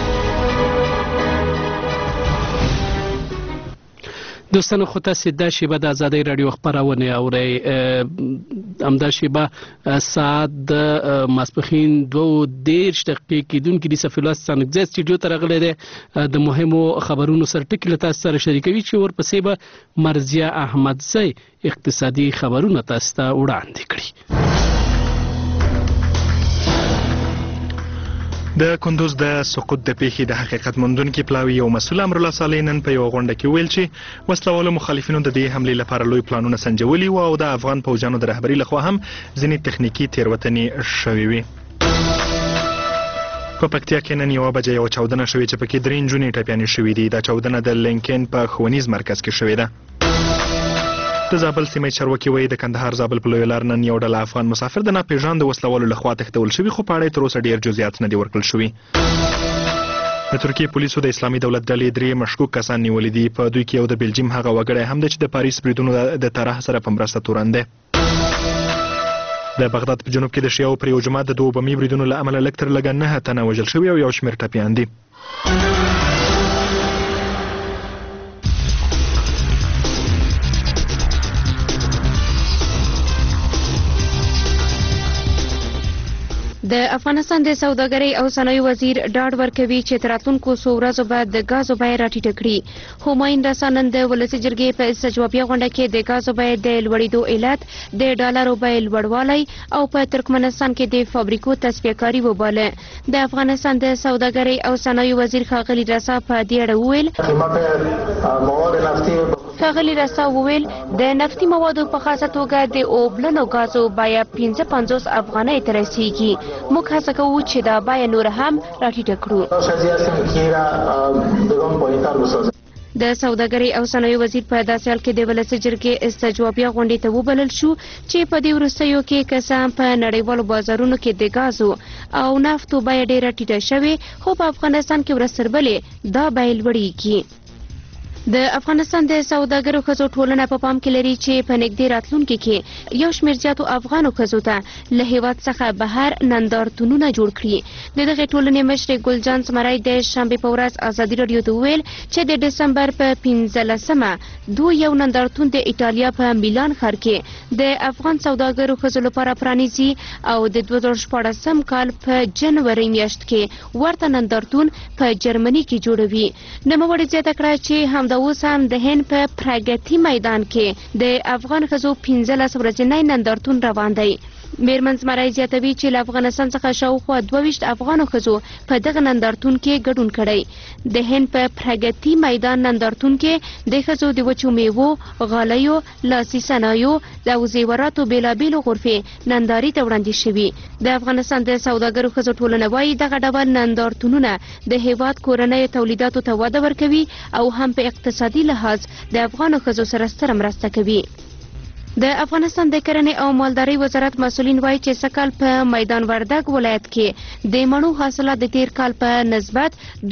S1: دوستانو خو تاسو د شیبه د ازادي رادیو خبرونه اورئ. همدا شیبه ساعت د ماسپخین 2:30 دقیقې کېدونکې د سفیلاس سانګز سټډیو ته راغلی دی. د مهمو خبرونو سره ټکی له تاسو سره شریکوي چې ورپسې به مرزیه احمدزی اقتصادي خبرونه تاسو ته وړاندې کړي.
S2: د کندوز د سقوط د پیښې د حقیقت موندونکي پلاوي یو مسؤل امر الله صالح نن په یو غونډه کې ویل چې وسلوالو مخالفینو د دې حملې لپاره لوی پلانونه سنجولي و او د افغان پوځیانو د رهبرۍ لخوا هم ځینې تخنیکی تېروتنې شوې وي. په پکتیا کې نن 1 بجې یو چاودنه شوې چې پکې 3 نجونې ټپیانې شوې دي. دا چاودنه د لینکن په ښوونیز مرکز کې شوې ده. د زابل سیمې چارواکي وایي د کندهار زابل په لویه لار نن یو ډله افغان مسافر د ناپېژاندو وسلوالو لخوا تښتول شوي، خو په اړه یې تر اوسه ډېر جزئیات نه دي ورکړل شوي. د ترکیې پولیسو د اسلامي دولت ډلې 3 مشکوک کسان نیولي دي. په دوی کې یو د بلجیم هغه وګړی هم دی چې د پاریس بریدونو د طرح سره په مرسته تورن دی. د بغداد په جنوب کې د شیعو پر یو جومات د 2 بمي بریدونو له امله لږ تر لږه 9 تنه وژل شوي او یو شمېر ټپیان دي.
S15: د افغانستان د سوداګرۍ او صنایعو وزیر ډاډ ورکوي چې تر راتلونکو څو ورځو به د ګازو بیه راټیټه کړي. همایون رسا نن د ولسي جرګې په استجوابیه غونډه کې د ګازو بیې د لوړېدو علت د ډالرو بیې لوړوالی او په ترکمنستان کې د فابریکو تصفیه کاري وباله. د افغانستان د سوداګرۍ او صنایعو وزیر ښاغلي رسا په دې اړه وویل د نفتي موادو په خاصه توګه د اوبلنو ګازو بیه 55 افغانۍ ته رسیږي. موږ هڅه کوو چې دا بیه نور هم راټیټه کړو. د سوداګرۍ او صنایعو وزیر په داسې حال کې د ولسي جرګې استجوابیه غونډې ته وبلل شو چې په دې وروستیو کې که څه هم په نړیوالو بازارونو کې د ګازو او نفتو بیه ډېره ټیټه شوې، خو په افغانستان کې ورځ تر بلې دا بیې لوړېږي. د افغانستان د سوداګرو ښځو ټولنه په پام کې لري چې په نږدې راتلونکي کې یو شمېر زیاتو افغانو ښځو ته له هیواد څخه بهر نندارتونونه جوړ کړي. د دغې ټولنې مشرې ګلجان زمری د شنبې په ورځ ازادي راډیو ته وویل چې د ډسمبر په 15مه دوی یو نندارتون د ایټالیا په میلان ښار کې د افغان سوداګرو ښځو لپاره پرانیزي او د 2014 کال په جنوري میاشت کې ورته نندارتون په جرمني کې جوړوي. نوموړې زیاته کړه چې همدا اوس هم د هند په پرګتی میدان کې د افغان ښځو 15 ورځنی نندارتون روان دی. میرمن زمری زیاتوي چې له افغانستان څخه شاوخوا 22 افغانو ښځو په دغه نندارتون کې ګډون کړی. د هند په پرګتی میدان نندارتون کې د ښځو د وچو میوو، غالیو، لاسي صنایعو او زیوراتو بېلابېلو غرفې نندارې ته وړاندې شوي. د افغانستان د سوداګرو ښځو ټولنه وایي دغه ډول نندارتونونه د هیواد کورنیو تولیداتو ته وده ورکوي او هم په اقتصادي لحاظ د افغانو ښځو سره ستره مرسته کوي. د افغانستان د کرنې او مالدارۍ وزارت مسولین وایي چې سږ کال په میدان وردګ ولایت کې د مڼو حاصلات د تیر کال په نسبت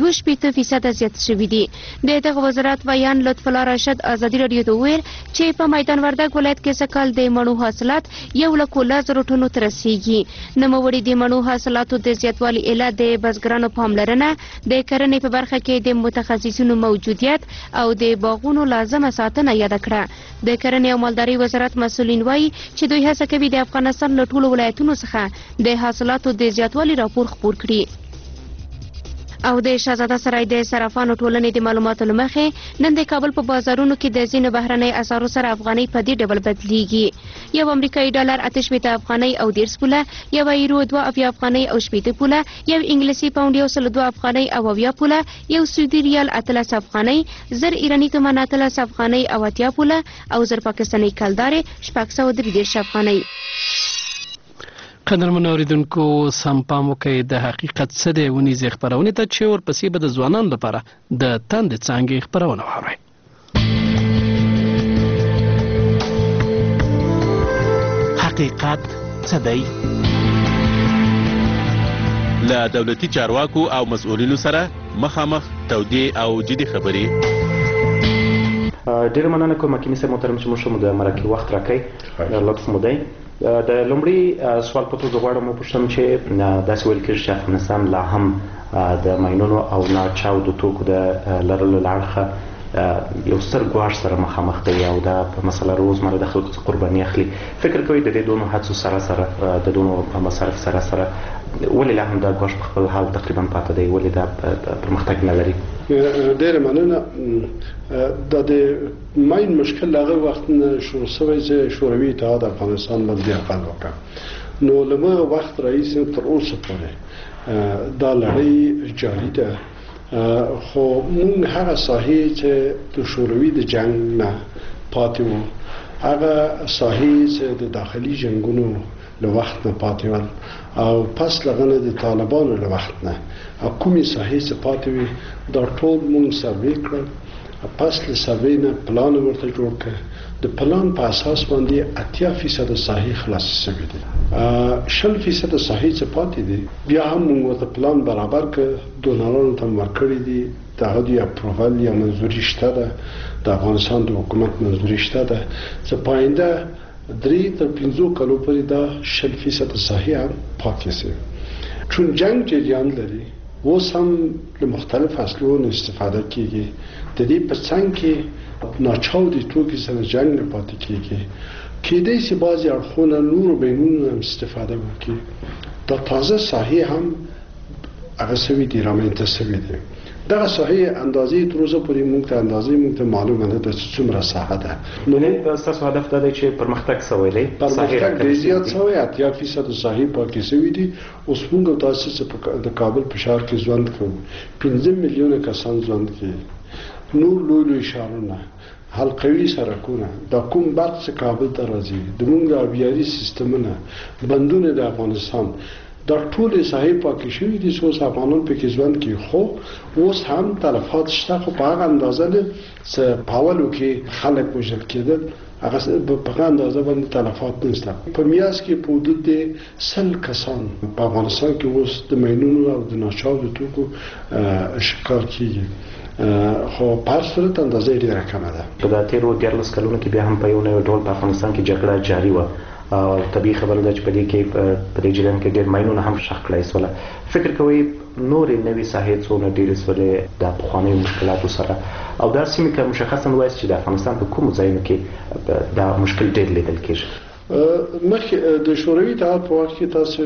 S15: 22% زیات شوي دي. د دغه وزارت ویان لطف الله راشد ازادي راډیو ته وویل چې په میدان وردګ ولایت کې سږ کال د مڼو حاصلات 1,00,000 ټنو ته رسیږي. نوموړي د مڼو حاصلاتو د زیاتوالي علت د بزګرانو پاملرنه، د کرنې په برخه کې د متخصصینو موجودیت او د باغونو لازمه ساتنه یاد کړه. د کرنې او مالدارۍ وزارت مسولین وایي چې دوی هڅه کوي د افغانستان له ټولو ولایتونو څخه د حاصلاتو د زیاتوالي راپور خپور کړي. او د شاهزاده سرای د صرافانو ټولنې د معلوماتو له مخې نن د کابل په بازارونو کې د ځینو بهرنۍ اسعارو سره افغانۍ په دې ډول بدلیږي. یو امریکایي ډالر 88 افغانۍ او 10 پوله، یو یورو 2 افغانۍ او 80 پوله، یو انګلیسي پاوند 102 افغانۍ او 80 پوله، یو سعودي ریال 13 افغانۍ، 1000 ایرانی تومان 13 افغانۍ او 80 پوله او 1000 پاکستاني کلدارې 630 افغانۍ.
S1: قدرمن اوریدونکو سم پام وکړئ د حقیقت څه دی ونیزې خپرونې ته چې ورپسې به د ځوانانو لپاره د تندې څانګې خپرونه واورئ.
S5: حقیقت څه دی؟ له دولتي چارواکو او مسؤلینو سره مخامخ تودې او جدي خبرې.
S7: ډېر مننه کوم حکیمي صاحب محترم چې موږ مو د مرکې وخت راکړئ، لطف مو دی. د لومړي سوال په توګه غواړم وپوښتم چې داسې ویل کېږي چې افغانستان لا هم د ماینونو او ناچاودو توکو د لرلو له اړخه یو ستر ګواښ سره مخامخ دی او دا په مسله روزمره د خلکو څخه قرباني اخلي. فکر کوئ د دې دونو هڅو سره سره د دونو مصارف سره سره ولې لا هم دا ګواښ په خپل حال تقریبا پاتې دی؟ ولې دا پرمختګ نه لري؟
S9: ډېره مننه. دا د ماین مشکل هغه وخت نه شروع شوی چې شوروي اتحاد افغانستان باندې حل وکړ. نو له هغه وخت راهیسې تر اوسه پورې دا لړۍ جاري ده. خو موږ هغه ساحې چې د شوروي د جنگ نه پاتې وو، هغه ساحې چې د داخلي جنگونو له وخت نه پاتې ول او پس لغنه د طالبانو له وخت نه کومې ساحې چې پاتې وي دا ټول موږ سروې کړل. پس له سروې نه پلان ورته جوړ کړ. د پلان په اساس باندې 80% ساحې خلاص شوې دي. 60% ساحې چې پاتې دي بیا هم موږ ورته پلان برابر کړ، دونرانو ته ورکړي دي، دغه دی اپروval یا منظوري شته ده، د افغانستان د حکومت منظوري شته ده چې پاینده 3 تر 5 کلو پورې دا 60% ساحې هم پاتې شي. چون جنگ جریان لري اوس هم له مختلف اصلونو استفاده کیږي. د دې په څنګ کې ناچاودي توکي سره جنگ نه پاتې کیږي. کېدای شي بعضې اړخونه نورو بینونو هم استفاده وکړي. دا تازه ساحې هم هغه سوي دي، رامنځته سوي دي. دغه ساحې اندازې تر اوسه پورې موږ ته اندازې موږ ته معلومه نه ده چې څومره ساحه ده.
S7: نو ستاسو هدف دا دی چې پرمختګ شوی دی؟
S9: پرمختګ ډېر زیات شوی، 80% ساحې پاکې شوي دي. اوس موږ تاسو چې د کابل په ښار کې ژوند کوو، 15 میلیونه کسان ژوند کوي. نور لوی لوی ښارونه، حلقوي سړکونه، دا کوم برق چې کابل ته راځي، زموږ د آبیاري سیستمونه، بندونه د افغانستان، دا ټولې ساحې پاکې شوي دي. اوس افغانان پکې ژوند کوي. خو اوس هم تلفات شته، خو په هغه اندازه نه چې په اولو کې خلک وژل کېدل، هغه په هغه اندازه باندې تلفات نشته. په میاشت کې په حدود د 100 کسان په افغانستان کې اوس د ماینونو او د ناچاودو توکو ښکار کېږي. خو په هر صورت اندازه ډېره کمه ده.
S7: په تېرو 14 کلونو کې بیا هم په یو نوی ډول په افغانستان کې جګړه جاري وه او طبیعي خبره ده چې په دې کې په دې جریان کې ډېر ماینونه هم ښخ کړای شول. فکر کوئ نورې نوې ساحې څونه ډېرې شولې د پخوانیو مشکلاتو سره او دا سیمې که مشخصا ووایاست چې د افغانستان په کومو ځایونو کې دا مشکل ډېر لیدل کېږي؟
S9: مخکې د شوروي اتحاد په وخت کې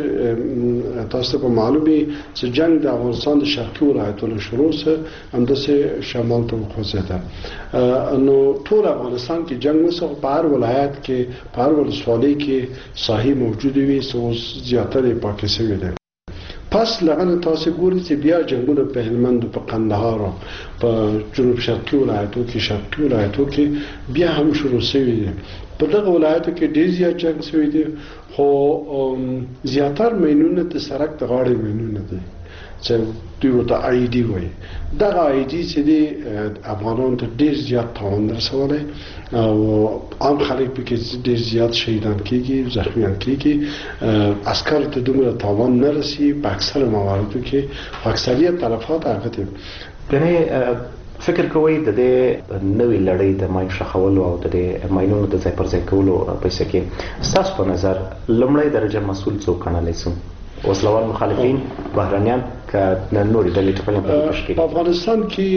S9: تاسو ته معلومي چې جنگ د افغانستان د شرقي ولایتونو شروع سه همداسې شمال ته وخوځېده. نو ټول افغانستان کې جنگ وسو، په هر ولایت کې په هر ولسوالۍ کې ساحې موجودې وي، اوس زیاتره پاکې شوې ده. پس لغنه تاسو ګورئ چې بیا جنگونه په هلمند، په قندهار، په جنوب شرقي ولایتو کې، شرقي ولایتو کې بیا هم شروع شوي دي. په دغه ولایتو کې ډېر زیات جنگ شوی دی. خو زیاتر ماینونه د سړک د غاړې ماینونه دي چې دوی ورته آی ډي وایي. دغه آی ډي چې دی افغانانو ته ډېر زیات تاوان رسولی او عام خلک پکې ډېر زیات شهیدان کېږي، زخمیان کېږي. عسکرو ته دومره تاوان نه رسي په اکثره مواردو کې، خو اکثریت تلفات هغه دي.
S7: یعنې فکر کوئ د دې نوې لړۍ د ماین ښخولو او د دې ماینونو د ځای پر ځای کولو پیسې کې ستاسو په نظر لومړی درجه مسؤل څوک ګڼلی شو؟ وسلوال مخالفین، بهرنیان که نورې ډلې ټپلې په
S9: افغانستان کې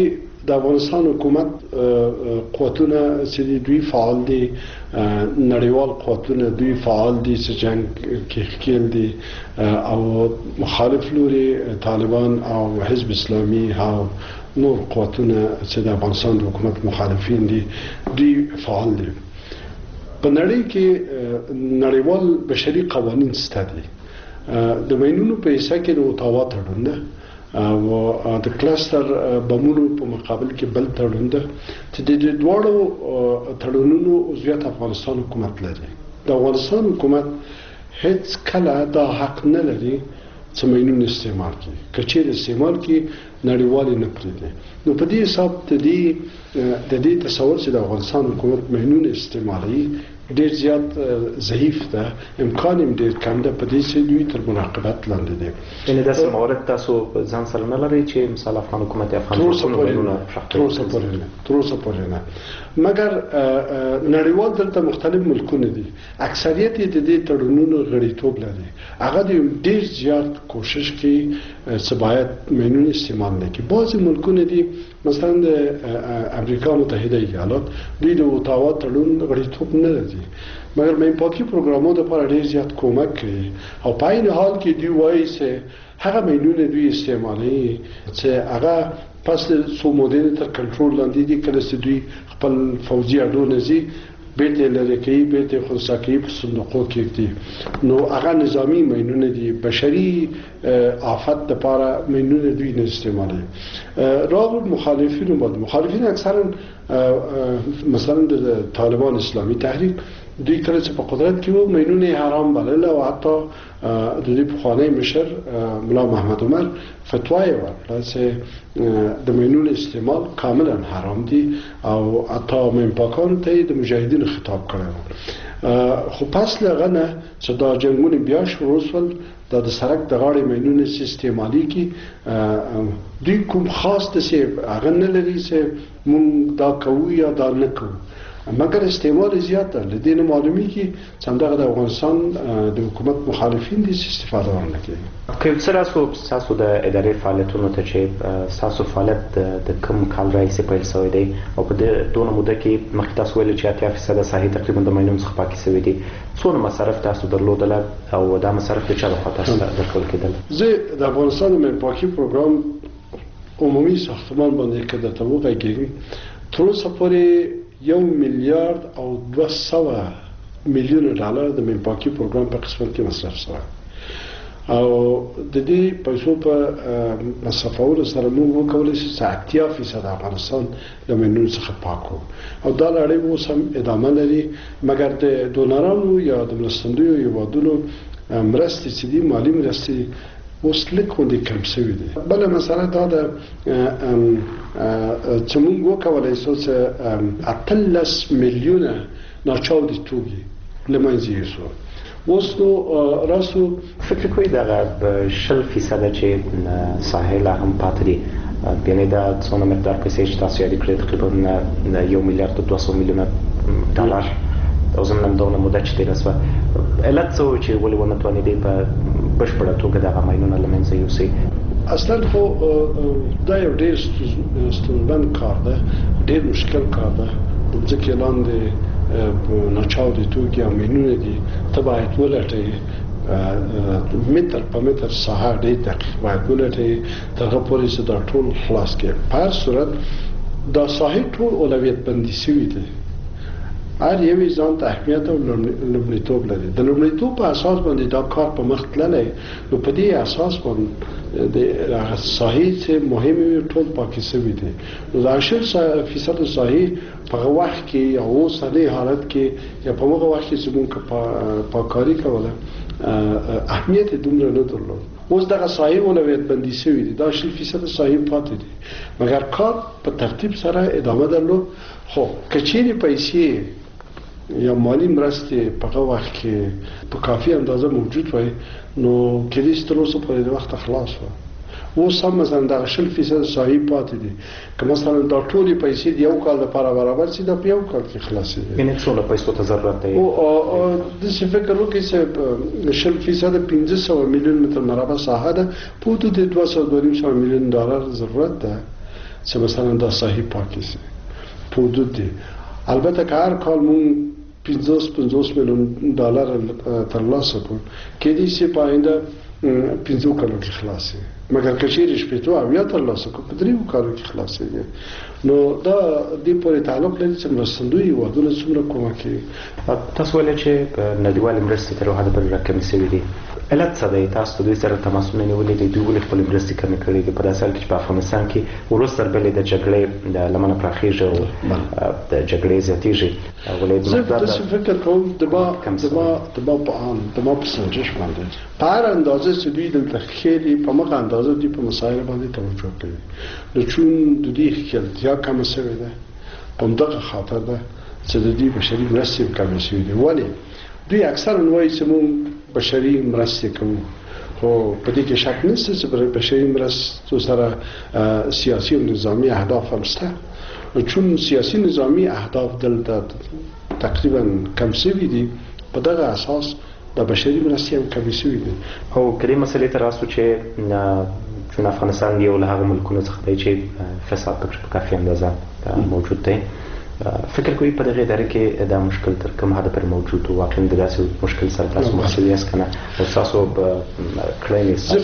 S9: د افغانستان حکومت قوتونه چې دوی فعال دي، نړیوال قوتونه دوی فعال دي چې جنگ کې ښکېل دي، او مخالف لوري طالبان او حزب اسلامي او نور قوتونه چې د افغانستان د حکومت مخالفین دي دوی فعال دي. په نړۍ کې نړیوال بشري قوانین شته دي. د ماینونو په حصہ کې د اوتاوا تړون ده او د کلستر بمونو په مقابل کې بل تړون ده چې د دواړو تړونونو عضویت افغانستان حکومت لري. د افغانستان حکومت هیڅ کله دا حق نه لري چې ماینونه استعمال کړي. که چیرې استعمال کړي نړیوال نه پرېږدي. نو په دې حساب د دې تصور چې د افغانستان حکومت ماینونه استعمالوي ډېر زیات ضعیف ده، امکان یې ډېر کم ده، په دې چې دوی تر مراقبت لاندې دي.
S7: یعنې داسې موارد تاسو ځان سره نه لرئ چې مثال افغان حکومت افغان
S9: تر اوسه پورې نه، مګر نړیوال دلته مختلف ملکونه دي، اکثریت یې د دې تړونونو غړیتوب لري. هغه د ډېر زیات کوشش کوي چې باید ماینونه استعمال نه کړي. بعضې ملکونه دي مثلا د امریکا متحده ایالات دوی د اوتاوا تړون غړیتوب نه لري، مګر ماین پاکي پروګرامونو لپاره ډېر زیات کومک کوي او په عین حال کې دوی وایي چې هغه ماینونه دوی استعمالوي چې هغه پس د څو مودې تر کنټرول لاندې دي. کله چې دوی خپل فوجي اډونه ځي بیرته لرې کوي، بیرته خنثی کوي، په صندوقو کې ږدي. نو هغه نظامي ماینونه دي، بشري آفت لپاره ماینونه دوی نه استعمالوي. راغلو مخالفین اکثرا مثلا د طالبان اسلامي تحریک دوی کله چې په قدرت کې وو ماینونه حرام بلل او حتی د دې پخوانی مشر ملا محمد عمر فتوا یې ورکړه چې د ماینونو استعمال کاملا حرام دي او حتی مینپاکانو ته یې د مجاهدینو خطاب کړی و. خو پس له هغه نه چې دا جنګونه بیا شروع شول، دا د سړک د غاړې ماینونه چې استعمالېږي دوی کوم خاص داسې هغه نه لري چې مونږ دا کوو یا دا نه کوو، مګر استعمال زیات ده. له دې نه معلومیږي چې همدغه د افغانستان د حکومت مخالفین دي چې استفاده ورنه کوي.
S7: که ستاسو د ادارې فعالیتونو ته چې ستاسو فعالیت د کوم کال راهیسې پیل شوی دی او په دونه موده کې مخکې تاسو ویلي چې 80% ساحې تقریبا د ماینونو څخه پاکې شوي دي، څونه مصارف تاسو درلودله او دا مصارف د چا لخوا تاسو ته درکول کېدل؟
S9: زه د افغانستان د ماینپاکي پروګرام عمومي ساختمان باندې که درته وغږېږم تر اوسه پورې 1 میلیارد او 200 میلیون ډالر د مینپاکي پروګرام په قسمت کې مصرف شوی او د دې پیسو په مصرفولو سره موږ وکولی شو چې 80% افغانستان د ماینونو څخه پاک کړو او دا لړۍ اوس هم ادامه لري، مګر د ډونرانو یا د مرستندویو هیوادونو مرستې چې دي مالي مرستې اوس لږ غوندې کم شوي دي. بله مسله دا ده چې موږ وکولی شو چې 18 میلیونه ناچاودي توکي له منځه یوسو. اوس نو راسو
S7: فکر کوئ دغه 0% چې ساحې لا هم پاتې دي، یعنې دا څونه مقدار پیسې چې تاسو یادې کړې تقریبا 1 میلیارد 200 میلیونه ډالر او زموږ دونه موده چې تېره شوه، علت څه و چې ولې ونه توانېدې په بشپړه توګه دغه ماینونه له منځه یوسئ؟
S9: اصلا خو دا یو ډېر ستونزمن کار ده، ډېر مشکل کار ده. د ځمکې لاندې ناچاودي توکي او ماینونه دي، ته باید ولټوې متر په متر ساحه ډېر دقیق باید ولټوې تر هغه پورې چې دا ټول خلاص کړې. په هر صورت دا ساحې ټول اولویت بندي شوي دي، هر یوې ځان ته اهمیت او لومړیتوب لري. د لومړیتوب په اساس باندې دا کار په مخ تللی، نو په دې اساس باندې د ساحې چې مهمې ټول پاکې شوي دي. نو د 80% ساحې په هغه وخت کې یا اوسني حالت کې یا په هغه وخت کې چې موږ پاککاري کوله اهمیت دومره نه درلود. اوس دغه ساحې اولویت بندي شوي دي، دا 80% ساحې پاتې دي، مګر کار په ترتیب سره ادامه درلود. خو که چیرې پیسې یا مالی مرستې په هغه وخت کې په کافي اندازه موجود وای نو کېدای شي تر اوسه پورې د وخته خلاص وه. اوس هم مثلا دغه 20% ساحې پاتې دي، که مثلا دا ټولې پیسې د یو کال لپاره برابر شي دا په یو کال کې خلاصېږي.
S7: یعنې څومره پیسو ته ضرورت دی؟
S9: داسې فکر وکړئ چې 20% 500 میلیون متر مربع ساحه ده، په حدود 200 میلیون ډالر ضرورت ده. چې مثلا دا صحیح پاکي سي په حدود دي. البته که هر کال مون 50 میلیون دلار ترلاسه کړو کېدای شي په آینده 15 کالو کې خلاص شي، مګر که چیرې شپېتو او یا ترلاسه کړو په 3 کالو کې خلاصېږي. نو دا دې پورې تعلق لري چې مرستندوی هیوادونه څومره کومک کوي.
S7: تاسو ویل چې نړیوالې مرستې تر حده پورې راکمې شوې دي. علت څه دی؟ تاسو د دوی سره تماسونه نیولي دي؟ دوی ولې خپلې مرستې کمې کړې دي په داسې حال کې چې په افغانستان کې وروسته تر بلې د جګړې د لمنه پراخېږي او د جګړې زیاتېږي؟
S9: زه داسې فکر کوم دما په عام دما په سنجش باندې په هر اندازه چې دوی دلته ښې په مخه اندازه دوی په مسایلو باندې توجه کوي. نو چون د دوی ښکېلتیا کمه شوې ده په همدغه خاطر ده چې د دوی بشري مرستې کمې شوې دي. ولې دوی اکثرا وایي چې موږ بشري مرستې کوو، خو په دې کې شک نشته چې بشري مرستو سره سیاسي او نظامي اهداف هم شته. چون سیاسي نظامي اهداف دلته تقریبا کم شوي دي، په دغه اساس د بشري مرستې هم کمې شوي دي.
S7: او کدې مسلې ته راسو چې چون افغانستان یو له هغه ملکونو څخه دی چې فساد پکې په کافي اندازه موجود دی، فکر کوي په دغه اداره کې دا مشکل تر کوم حده پورې موجود او واقعا د داسې مشکل سره تاسو مخ یاست کنه او تاسو په کړنې
S9: زه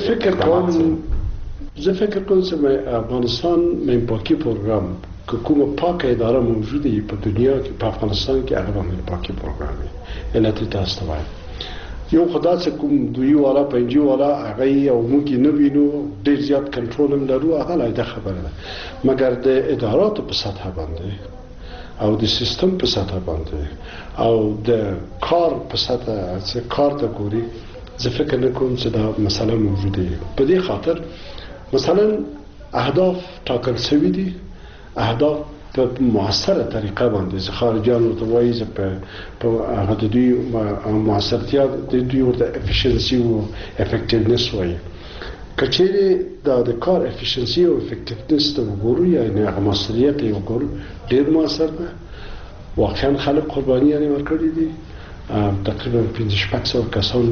S9: فکر کوم چې افغانستان مې پاکي پروګرام که کومه پاکه اداره موجوده ای په دنیا کې په افغانستان کې هغه مې پاکي پروګرام دی. علت تاسو ته وایم یو خدای چې کوم دوی والا پنځه والا هغه او موږ نه وینو ډیر زیات کنټرول هم لرو، هغه لا خبره ده. مګر د ادارات په سطح باندې او د سیستم په سطح باندې او د کار په سطح چې کار ته ګوري، زه فکر نه کوم چې دا مسله موجوده وي. په دې خاطر مثلا اهداف ټاکل شوي دي، اهداف په موثره طریقه باندې چې خارجيانو ته وایي چې په هغه د دوی موثرتیا د دوی ورته افیشنسي او افیکټیونس وایي. کچېرې د کار افیشنسي او افیکټیونس ته وګورو یا نه هغه مسؤلیت یې وګورو ډېر موثر ده. واقعا خلک قربانیان ورکړي دي، تقریبا 500 کسان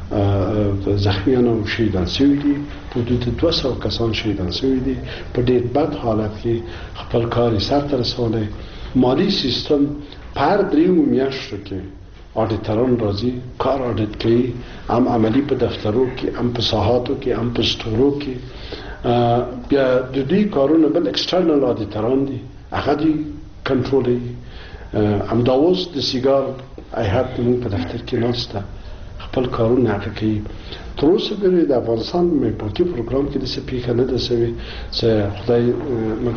S9: زخمیان او شهیدان شوي دي، په حدود 200 کسان شهیدان شوي دي. په ډېر بد حالت کې خپل کار یې سرته رسولی. مالي سیستم په هر 3 میاشتو کې آډیټران راځي، کار آډیټ کوي، هم عملی په دفترو کې، هم په ساحاتو کې، هم په سټورو کې. بیا د دوی کارونه بل ایکسټرنل آډیټران دي، هغه دوی کنټرولوي. همدا اوس د سیګار هیئت زموږ په دفتر کې ناسته خپل کارونه هغه کوي. تر اوسه پورې د افغانستان مې پاکي پروګرام کې داسې پیښه نه ده شوې چې خدای موږ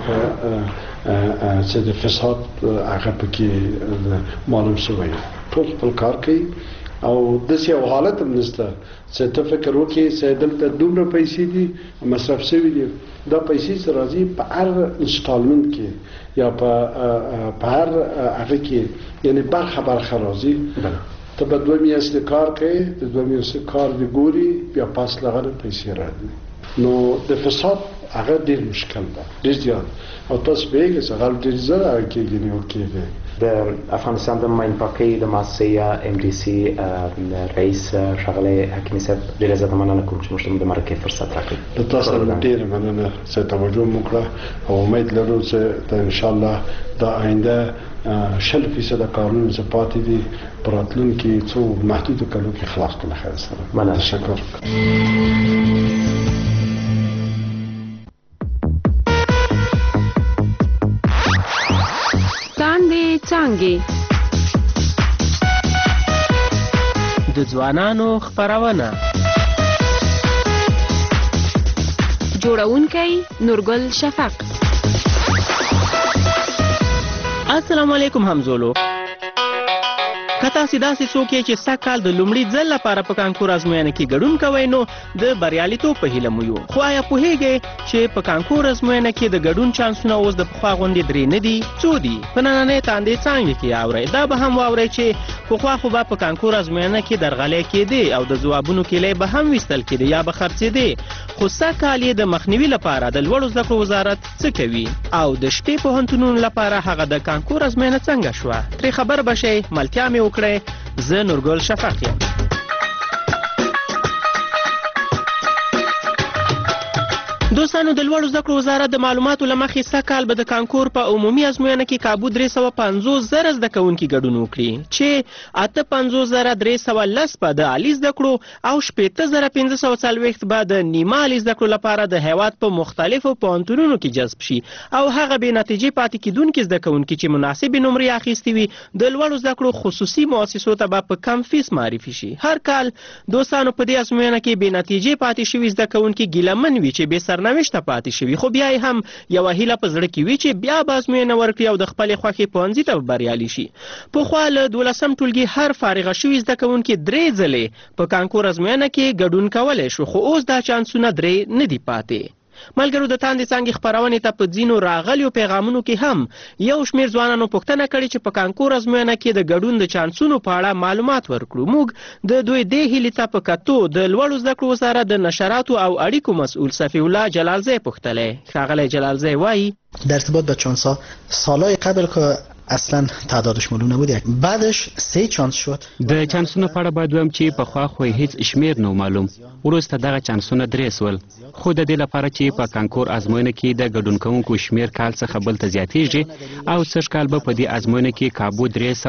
S9: چې د فساد هغه پکې معلوم شوی. ټول خپل کار کوي او داسې یو حالت هم نشته چې ته فکر وکړې چې دلته دومره پیسې دي مصرف شوي دي. دا پیسې چې راځي په هر انسټالمنټ کې یا په هر هغه کې یعنی برخه راځي. ته به 2 میاشتې کار کوي، د 2 میاشتې کار دی ګوري، بیا پاس لغه پیسې راځي. نو د فساد هغه ډېر مشکل ده، ډېر زیات. او تاسو بیګه چې هغه ډېر زړه کېږي نیول کېږي.
S7: د افغانستان د ماین پاکۍ د مؤسسې MDC رئیس ښاغلی حکیمي صاحب ډېره زیاته مننه کوم چې موږ ته د مرکې فرصت راکړ.
S9: د تاسو ډېره مننه چې توجه مو کړه او امید لرو چې انشاءالله دا آینده 100% کارونه چې پاتې دي په راتلونکي څو محدودو کلو کې خلاص کړل. خیر سره
S7: مننه.
S9: تشکر.
S6: څانګې د ځوانانو خبرونه
S15: جوړونکی نورګل شفق.
S6: السلام علیکم همزولو. کته سیدا څوک چې سکهال د لومړي ځل لپاره په کانکور ازموینه کې ګډون کوي نو د بریالیتوب په هیله مو یو. خو آیا پوهیږئ چې په کانکور ازموینه کې د ګډون چانسونه اوس د پخوا غوندې 3 نه دي؟ څو دي؟ په نننۍ تاندې څانګې کې اورئ. دا به هم واورئ چې پخوا خو به په کانکور ازموینه کې درغلۍ کېدې او د ځوابونو کیلې به هم ویستل کېدې یا به خرڅېدې. خو سږکال یې د مخنیوي لپاره د لوړو زده کړو وزارت څه کوي او د شپې پوهنتونونو لپاره هغه د کانکور ازموینه څنګه شوه؟ ترې خبر به شئ. ملتیا مې وکړئ. زه نورګل شفق یم. دوستانو د لوړو زده کړو وزارت د معلوماتو له مخې سږکال به د کانکور په عمومي ازموینه کې کابو 350,000 زده کوونکي ګډون وکړي چې 58,310 به د عالي زده کړو او 60,540 به د نیمه عالي زده کړو لپاره د هیواد په مختلفو پوهنتونونو کې جذب شي او هغه بې نتیجې پاتې کیدونکي زده کوونکي چې مناسبې نمرې اخیستې وي د لوړو زده کړو خصوصي مؤسسو ته به په کم فیس معرفي شي. هر کال دوستانو په دې ازموینه کې بې نتیجې پاتې شوي زده کوونکي ګیلمن وي چې بې سرنوشته پاتې شوي، خو بیا یې هم یوه هیله په زړه کې وي چې بیا به ازموینه ورکړي او د خپلې خوښې پوهنځي ته بریالي شي. پخوا له 12 ټولګي هر فارغه شوي زده کوونکي 3 ځلې په کانکور ازموینه کې ګډون کولی شو، خو اوس دا چانسونه 3 نه دي پاتې. ملګرو د تاندې څانګې خپرونې ته په ځینو راغلیو پیغامونو کې هم یو شمېر ځوانانو پوښتنه کړې چې په کانکور ازموینه کې د ګډون د چانسونو په اړه معلومات ورکړو. موږ د دوی دې هیلې ته په کتو د لوړو زده کړو وزارت د نشراتو او اړیکو مسئول صفی الله جلالزی پوښتلی. ښاغلی جلالزی وایي
S10: در ارتباط با چانس‌ها سالهای قبل که اصلا تعدادش معلوم نبود بعدش 3 چانس شد.
S11: د چانسونو په اړه باید وایم چې پخوا خو هیڅ شمیر نه معلوم، وروسته دغه چانسونه 3 سول، خو د دې لپاره چې په کانکور ازموینه کې د ګډون کوونکو شمیر کال څخه بل ته زیاتیږي او سږ کال به په دې ازموینه کې کابو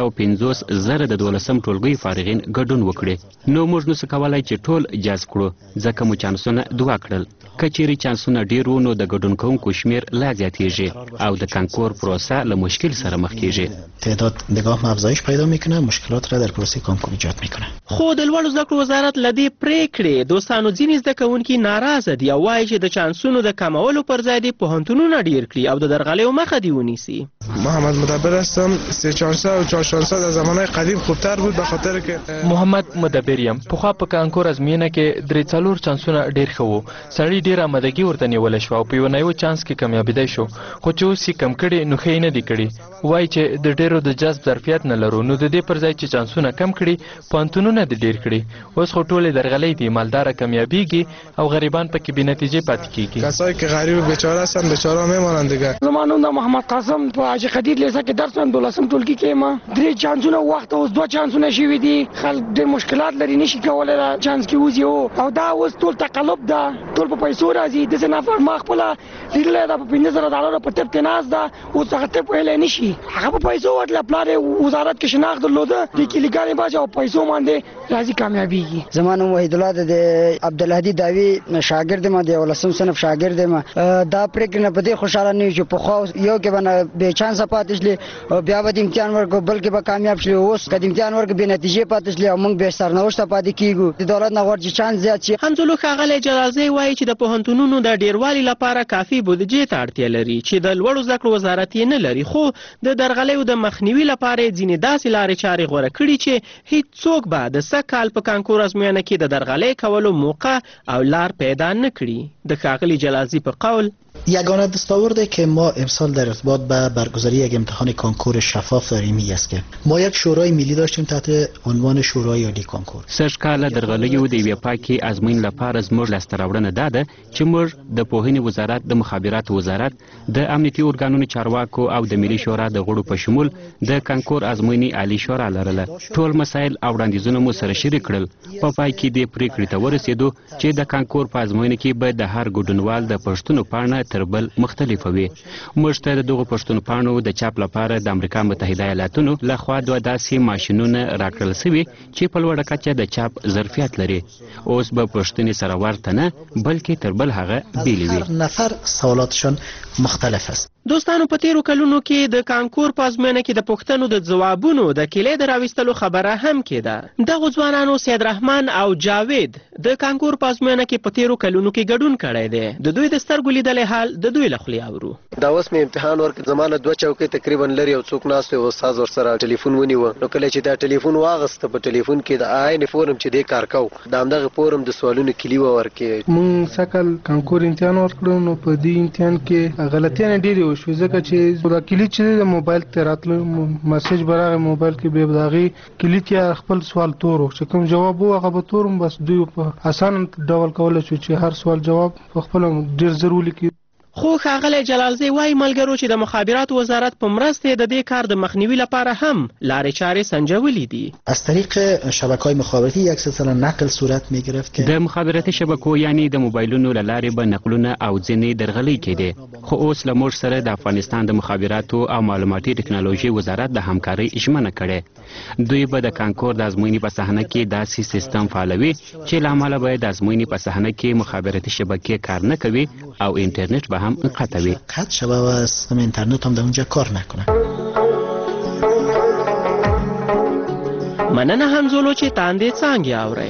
S11: 350,000 د 12 ټولګي فارغین ګډون وکړي. نو موږ نشو کولای چې ټول جذب کړو ځکه مو چانسونه 2 کړل. که چیرې چانسونه ډیر وو نو د ګډون کوونکو شمیر لا زیاتیږي او د کانکور پروسه له مشکل سره مخ کیږي.
S10: تعداد نگاه افزایش پیدا میکنه، مشکلات را در پروسه کانکور ایجاد میکنه.
S6: خو د لوړو زده کړو وزارت له دې پریکړې دوستانو ځینې زده کوونکي ناراضه دي او وایي چې د چانسونو د کمولو پر ځای دې پوهنتونونه ډیر کړي او د درغلیو مخه دې ونیسي.
S12: محمد مدبر هستم. 3 شانسه و 4 شانسه در زمانه قدیم خوبتر بود به خاطر که
S14: محمد مدبر یم. پخوا په کانکور ازموینه کې 3-4 چانسونه ډیر ښه وو، سړی ډیر آمادګي ورته نیولی شوه او په یو نه یو چانس کې کامیابېدی شو، خو چې اوس یې کم کړي نو ښه یې نه دي کړي. وایي چې د ډیرو د جذب ظرفیت نه لرو، نو د دې پر ځای چې چانسونه کم کړي پوهنتونونه دې ډیر کړي. اوس خو ټولې درغلۍ دي، مالداره کامیابیږي او غریبان پکې بې نتیجې پاتې کیږي.
S12: کسایی که غریب و بیچاره هستن بیچاره میمانند دیگه.
S17: زما نوم د محمد قاسم په حاجي قدیر لیسه کې درس وایم، 12 ټولګي کې ما 3 چانسونه وخت اوس 2 چانسونه شوي دي. خلک ډېر مشکلات لري، نشي کولی دا چانس کې وځي او دا اوس ټول تقلب ده، ټول په پیسو راځي. داسې نفر ما خپله لیدلی ده په $15,000 په ټپ کې ناست ده، اوس هغه ټپ ویلی نه شي. هغه په پیسو ورتله، پلار یې وزارت کې شناخت درلوده، د کلیګانې باج او پیسو باندې راځي کامیابیږي.
S26: زما نوم وحید الله د عبدالهادي داوي شاګرد یم، د 11 صنف شاګرد یم. دا پرېکړه نه په دې خوشحاله نه یو چې پخوا یو کې به بې چانسه پاتې شلې او بیا به د امتحان ورکړو بلکې به کامیاب شلې. اوس که د امتحان ورکړو بې نتیجې پاتې شلې او موږ بې سرنوشته پاتې کیږو. د دولت نه غواړي چې چانس زیات شي.
S6: همزولو ښاغلی جلالزی وایي چې د پوهنتونونو د ډیروالي لپاره کافي بودجې ته اړتیا لري چې د لوړو زده کړو وزارت یې نه لري، خو د درغلیو د مخنیوي لپاره یې ځینې داسې لارې چارې غوره کړي چې هیڅوک به د سږ کال په کانکور ازموینه کې د درغلۍ کولو موقع او لار پیدا نه کړي. د ښاغلي جلالزی په قول
S10: یگانه دستاورده که ما امسال در ارتباط به برگزاری یک امتحان کانکور شفاف داریم این است که ما یک شورای ملی داشتیم تحت عنوان شورای عالی کانکور.
S11: سږ کال درغلیو د یوې پاکې ازموینې لپاره زموږ لاسته راوړنه دا ده چې موږ د پوهنې وزارت، د مخابراتو وزارت، د امنیتي ارګانونو چارواکو او د ملي شورا د غړو په شمول د کانکور ازموینې عالی شورا لرله. ټول مسایل او وړاندیزونه مو سره شریک کړل. په پای کې دې پریکړې ته ورسېدو چې د کانکور په ازموینه کې به د هر ګډونوال د پښتنو پاڼه تر بل مختلفه وي. موږ ته د دغو پښتون پاڼو د چاپ لپاره د امریکا متحده ایالاتونو لخوا 2 داسې ماشینونه راکړل شوي چې په لوړه کچه د چاپ ظرفیت لري. اوس به پښتنې سره ورته نه بلکې تر بل هغه بیلې وي.
S10: هر نفر سوالاتشان مختلف است.
S6: دوستانو په تیرو کلونو کې د کانکور په ازموینه کې د پوښتنو د ځوابونو د کلې د راویستلو خبره هم کېده. دغو ځوانانو سید رحمان او جاوید د کانکور په ازموینه کې په تیرو کلونو کې ګډون کړی دی. د دوی د سترګو لیدلی حال د دوی له خولې اورو.
S27: دا اوس مې امتحان ورکړ، زما نه 2 چوکۍ تقریبا لرې او څوک ناست و، استاد ورسره ټلیفون ونیوه. نو کله چې دا ټلیفون واغسته په ټلیفون کې د عین فورم چې دی کار کو، د همدغه فورم د سوالونو کلی ورکړي.
S12: مونږ سکل کانکور امتحان ورکړو، نو په دې امتحان کې غلطیاں ډېرې وشوې ځکه چې دا کلیت چې د موبایل ته راتلو میسج براغه موبایل کې به داغي کلیت یا خپل سوال تورو چې کوم جواب وو هغه به تورم، بس دوی په آسان ډول کولای شو چې هر سوال جواب په خپل ډیر ضروري کې.
S6: خو ښاغلی جلالزی وایي ملګرو چې د مخابراتو وزارت په مرسته د دې کار د مخنیوي لپاره هم لارې چارې سنجولې دي.
S10: از طریق شبکه‌های مخابراتی یک سلسله نقل صورت می‌گرفت که
S11: د مخابراتي شبکو یعنی د موبایلونو له لارې به نقلونه او ځینې درغلۍ کېدې. خو اوس له موږ سره د افغانستان د مخابراتو او معلوماتي ټکنالوژي وزارت د همکارۍ ژمنه کړې. دوی به د کانکور د ازموینې په صحنه کې داسې سیستم فعالوي چې له امله به د ازموینې په صحنه کې مخابراتي شبکې کار نه کوي او اینترنت به هم قطع وي.
S10: قطع شوه و سیستم اینترنت هم در اونجا کار نکنه.
S6: مننه همزولو چې تاندې څانګې اورئ.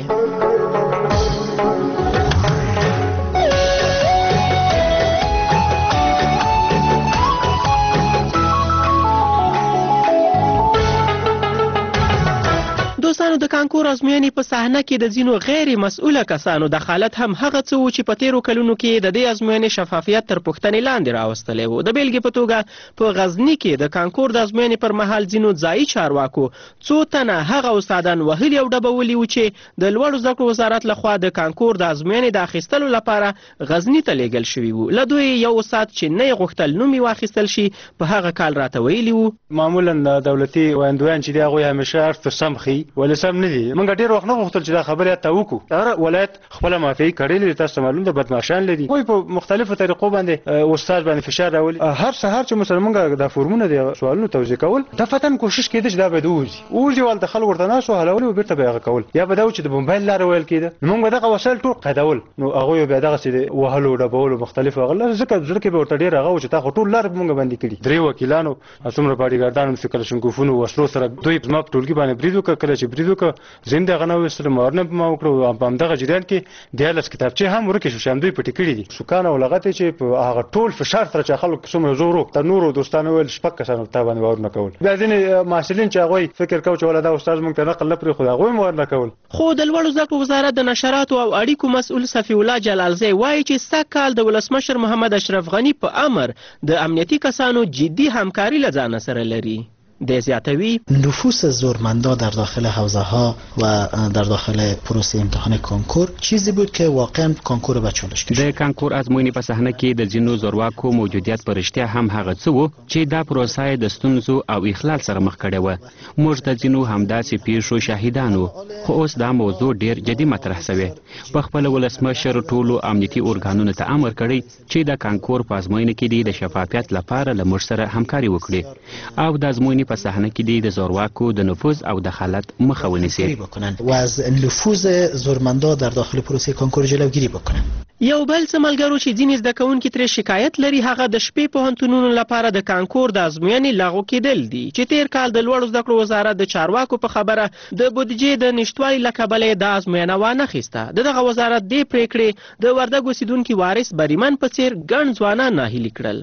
S6: دوستانو د کانکور ازموینې په صحنه کې د ځینو غیر مسؤله کسانو دخالت هم هغه څه و چې په تیرو کلونو کې د دې ازموینې شفافیت تر پوښتنې لاندې راوستلی و. د بیلګې په توګه په غزني کې د کانکور د ازموینې پر مهال ځینو ځایي چارواکو څو تنه هغه استادان وهلي او ډبولي و چې د لوړو زده کړو وزارت لخوا د کانکور د ازموینې د اخیستلو لپاره غزني ته لیږل شوي وو. له دوی یو استاد چې نه یې غوښتل نوم یې واخیستل شي په هغه کال راته ویلي وو
S13: معمولا دولتي ویندویان چې دي هغوی همیشه هر څه سم ښیي ولې سم نه دي. موږ ډېر وخت نه غوښتل چې دا خبرې ته وکړو. هر ولایت خپله معافیي کړې لري، تاسو معلوم ده بدماشان لري. هغوی په مختلفو طریقو باندې استاد باندې فشار راولي. هر سهار چې مثلا موږ دا فورمونه د سوالونو توضیح کول دفعتاً کوشش کېده چې دا باید ووځي ولته خلک ورته ناست وو حلول او بیرته به هغه کول یا به دا و چې د موبایل لاره ویل کېده. موږ به دغه وسایل ټول قیدول نو هغوی بیا دغسې وهلو ډبولو مختلفو هغه ځکه زړه کې به ورته ډېر هغه و چې تا خو ټول لاره به موږ باندې کړي. 3 وکیلانو څومره باډیګارډانو چې کلشنکوفونو وسلو سره دوی زما په ټولګي باندې برید وکړ. کله چې برید وکړ زه هم د هغه نه ویستلم مارنه به ما وکړو. په همدغه جریان کې 13 کتابچې هم ورکې شو چې همدوی پټې کړي دي. سوکان او لغت چې په هغه ټول فشار سره چې خلک څومره زور وکړ تر نورو دوستانو ویل شپږ کسانو ته باندې باور نه کول. بیا ځینې محصلین چې هغوی فکر کوي چې ولا دا استاد موږ ته نقل نه پرېښود هغوی هم باور نه کول.
S6: خو د لوړو زده کړو وزارت د نشراتو او اړیکو مسؤل صفي الله جلالزی وایي چې سږ کال د ولسمشر محمد اشرف غني په امر د امنیتي کسانو جدي همکاري له ځانه سره لري. د زیاتوی
S10: نفوذ زورمندا در داخل حوزه ها و در داخل پروسه امتحان کنکور چیزی بود که واقعا کنکور به چالش کشید.
S11: د کنکور ازموینې په صحنه کې د ځینو زورواکو موجودیت په رښتیا هم هغه څه و چې دا پروسه د ستونزو او اخلال سره مخ کړې و. موږ د ځینو همداسې پیښو شاهدانو خو اوس دا موضوع ډیر جدي مطرح شوی. په خپل ولسمشر ټولو امنیتي ارګانونو ته امر کړی چې د کنکور په ازموینې کې د شفافیت لپاره له موږ سره همکاري وکړي او د ازموینې په صحنه کې د زورواکو د نفوذ او دخالت مخه ونیسي
S10: و از نفوذ زورمندا در داخل پروسه کنکور جلوگیری بکنن.
S6: یو بل څه ملګرو چې ځینې زده کوونکي ترې شکایت لري هغه د شپې پوهنتونونو لپاره د کانکور د ازموینې لغوه کېدل دي چې تیر کال د لوړو زده کړو وزارت د چارواکو په خبره د بودیجې د نشتوالي له کبله د ازموینه وانخیسته. دغه وزارت دې پریکړې د وردګ اوسیدونکي وارث بریمن په څیر ګڼ ځوانان ناهیلي کړل.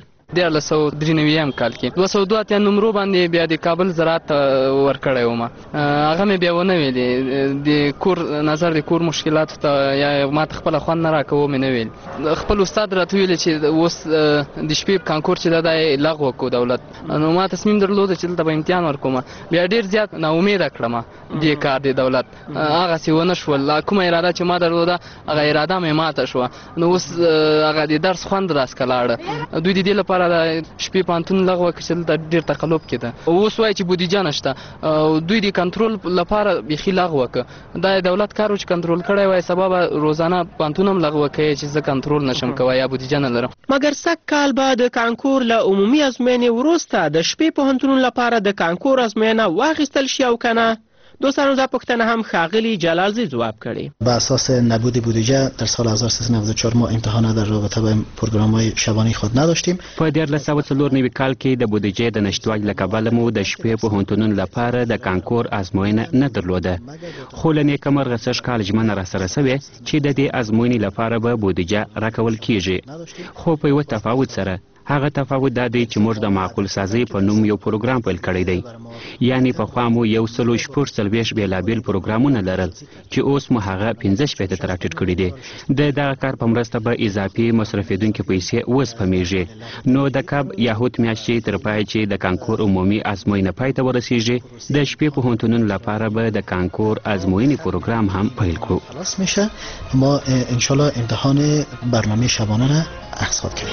S16: 1393 کال کې 202 نمبر باندې بیا د کابل زراعت ورکړی وم. هغه مې بیا ونه ویلې د کور نظر د کور مشکلات ته یا ما خپل خوان نه راکوم نه ویل. خپل استاد راته ویل چې اوس د شپې کانکور چې د لغوه کو دولت نو ما تصمیم درلود چې دلته به امتحان ورکوم. بیا ډیر زیات نا امید کړم د کار د دولت هغه سی ونه شول. کومه اراده چې ما درلوده هغه اراده مې ماته شو. نو اوس هغه د درس خوند راس کلاړه. دوی د دې لپاره د شپې پانتون لغوه کړل د ډیر تقلب کېده. اوس وایي چې بودیجه نشته او دوی د کنټرول لپاره بيخي لغوه ک د دولت کارو چې کنټرول کړی وای سبب روزانه پانتونم لغوه کوي چې زه کنټرول نشم کوي یا بودیجه نه لرم.
S6: مګر سږ کال به د کانکور له عمومي ازموینې وروسته د شپې پوهنتونونو لپاره د کانکور ازموینه واخیستل شي او کنه؟ دوستانو دا پوښتنه هم ښاغلي جلالزی ځواب کړي.
S10: به اساس نبود بودجه در سال 1394 ما امتحانات در رابطه با پروگرام‌های شبانه خود نداشتیم.
S11: په 1994 کال کې د بودجې د نشتوالي له کبله مو د شپې پوهنتونونو لپاره د کانکور ازموینه نه درلوده. خو له نیکمرغه سږ کال ژمنه راسره شوې چې د دې ازموینې لپاره به بودجه راکول کیږي. خو په یو تفاوت سره هغه تفاوت دا دی چې موږ د معقول سازي په نوم یو پروګرام پیل کړی دی. یعنی په خوا مو یو سلو شپږ څلوېښت بېلابېل پروګرامونه لرل چې اوس مو هغه 15 ته راټیټ کړي دي. د دغه کار په مرسته به اضافي مصرفېدونکي پیسې وسپمېږي. نو د کب یهود میاشتې تر پای چې د کانکور عمومي ازموینه پای ته ورسیږي د شپې پوهنتونونو لپاره به د کانکور ازموینې پروګرام هم پیل کړو.
S10: خلاص میشه ما ان شاء الله امتحان برنامه شبانه را اقصاد کردیم.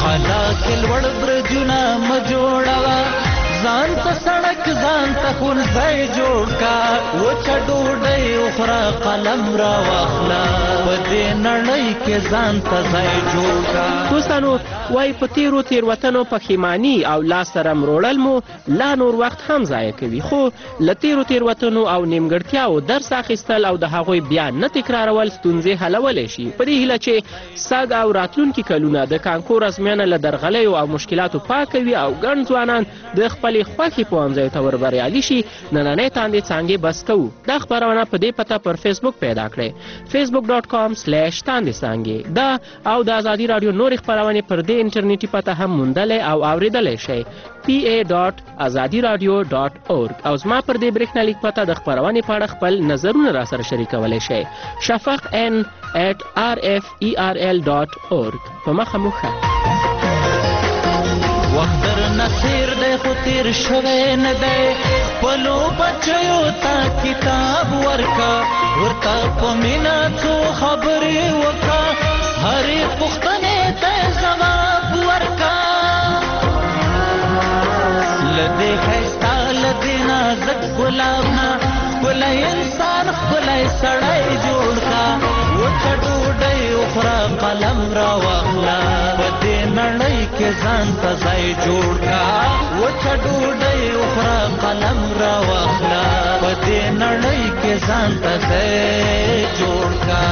S8: حالا کې لوړ برجونه مه جوړوه ځان ته سړک ځان ته ښوونځی جوړ کا وچه ډوډۍ وخوره قلم راواخله په دې نړۍ کې ځان ته ځای جوړ کا.
S6: دوستانو وایي په تیرو تیروتنو پښیماني او لاس سره مروړل مو لا نور وخت هم ضایع کوي، خو له تیرو تیروتنو او نیمګړتیاو درس اخیستل او د هغوی بیا نه تکرارول ستونزې حلولی شي. په دې هیله چې سږ او راتلونکي کلونه د کانکور ازموینه له درغلیو او مشکلاتو پاکوي او ګڼ ځوانان د خپلې خوښې پوهنځیو ته ور بریالي شي، نننۍ تاندې څانګې بس کوو. دا خپرونه په دې پته پر فیسبوک پیدا کړئ facebook.com/تاندې څانګې. دا او د ازادي راډیو نورې خپرونې پر دې انټرنیټي پته هم موندلی او اوریدلی شئ pa.azadiradio.org. او زما پر دې برېښنالیک پته د خپرونې په اړه خپل نظرونه راسره شریکولی شئ shafaqn@rferl.org. په مخه مو ښه.
S8: وخت درنه تېر دی خو تېر شوی نه دی، خپلو بچیو ته کتاب ورکه، ورته په مینه څو خبرې وکړه، هرې پوښتنې ته ځواب ورکه. له دې ښایسته له دې نازک ګلاب نه ښکلی انسان ښکلی سړی جوړ کا. وچه ډوډۍ وخوره قلم راواخله، په دې نړۍ کې ځان ته ځای جوړ کا. وچه ډوډۍ وخوره قلم راواخله، په دې نړۍ کې ځان ته ځای جوړ کا.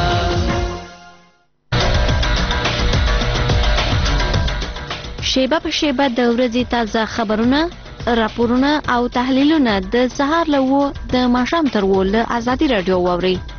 S15: شیبه په شیبه د ورځې تازه خبرونه، راپورونه او تحلیلونه د سهار له 9 د ماښام تر 10 له ازادي راډیو واورئ.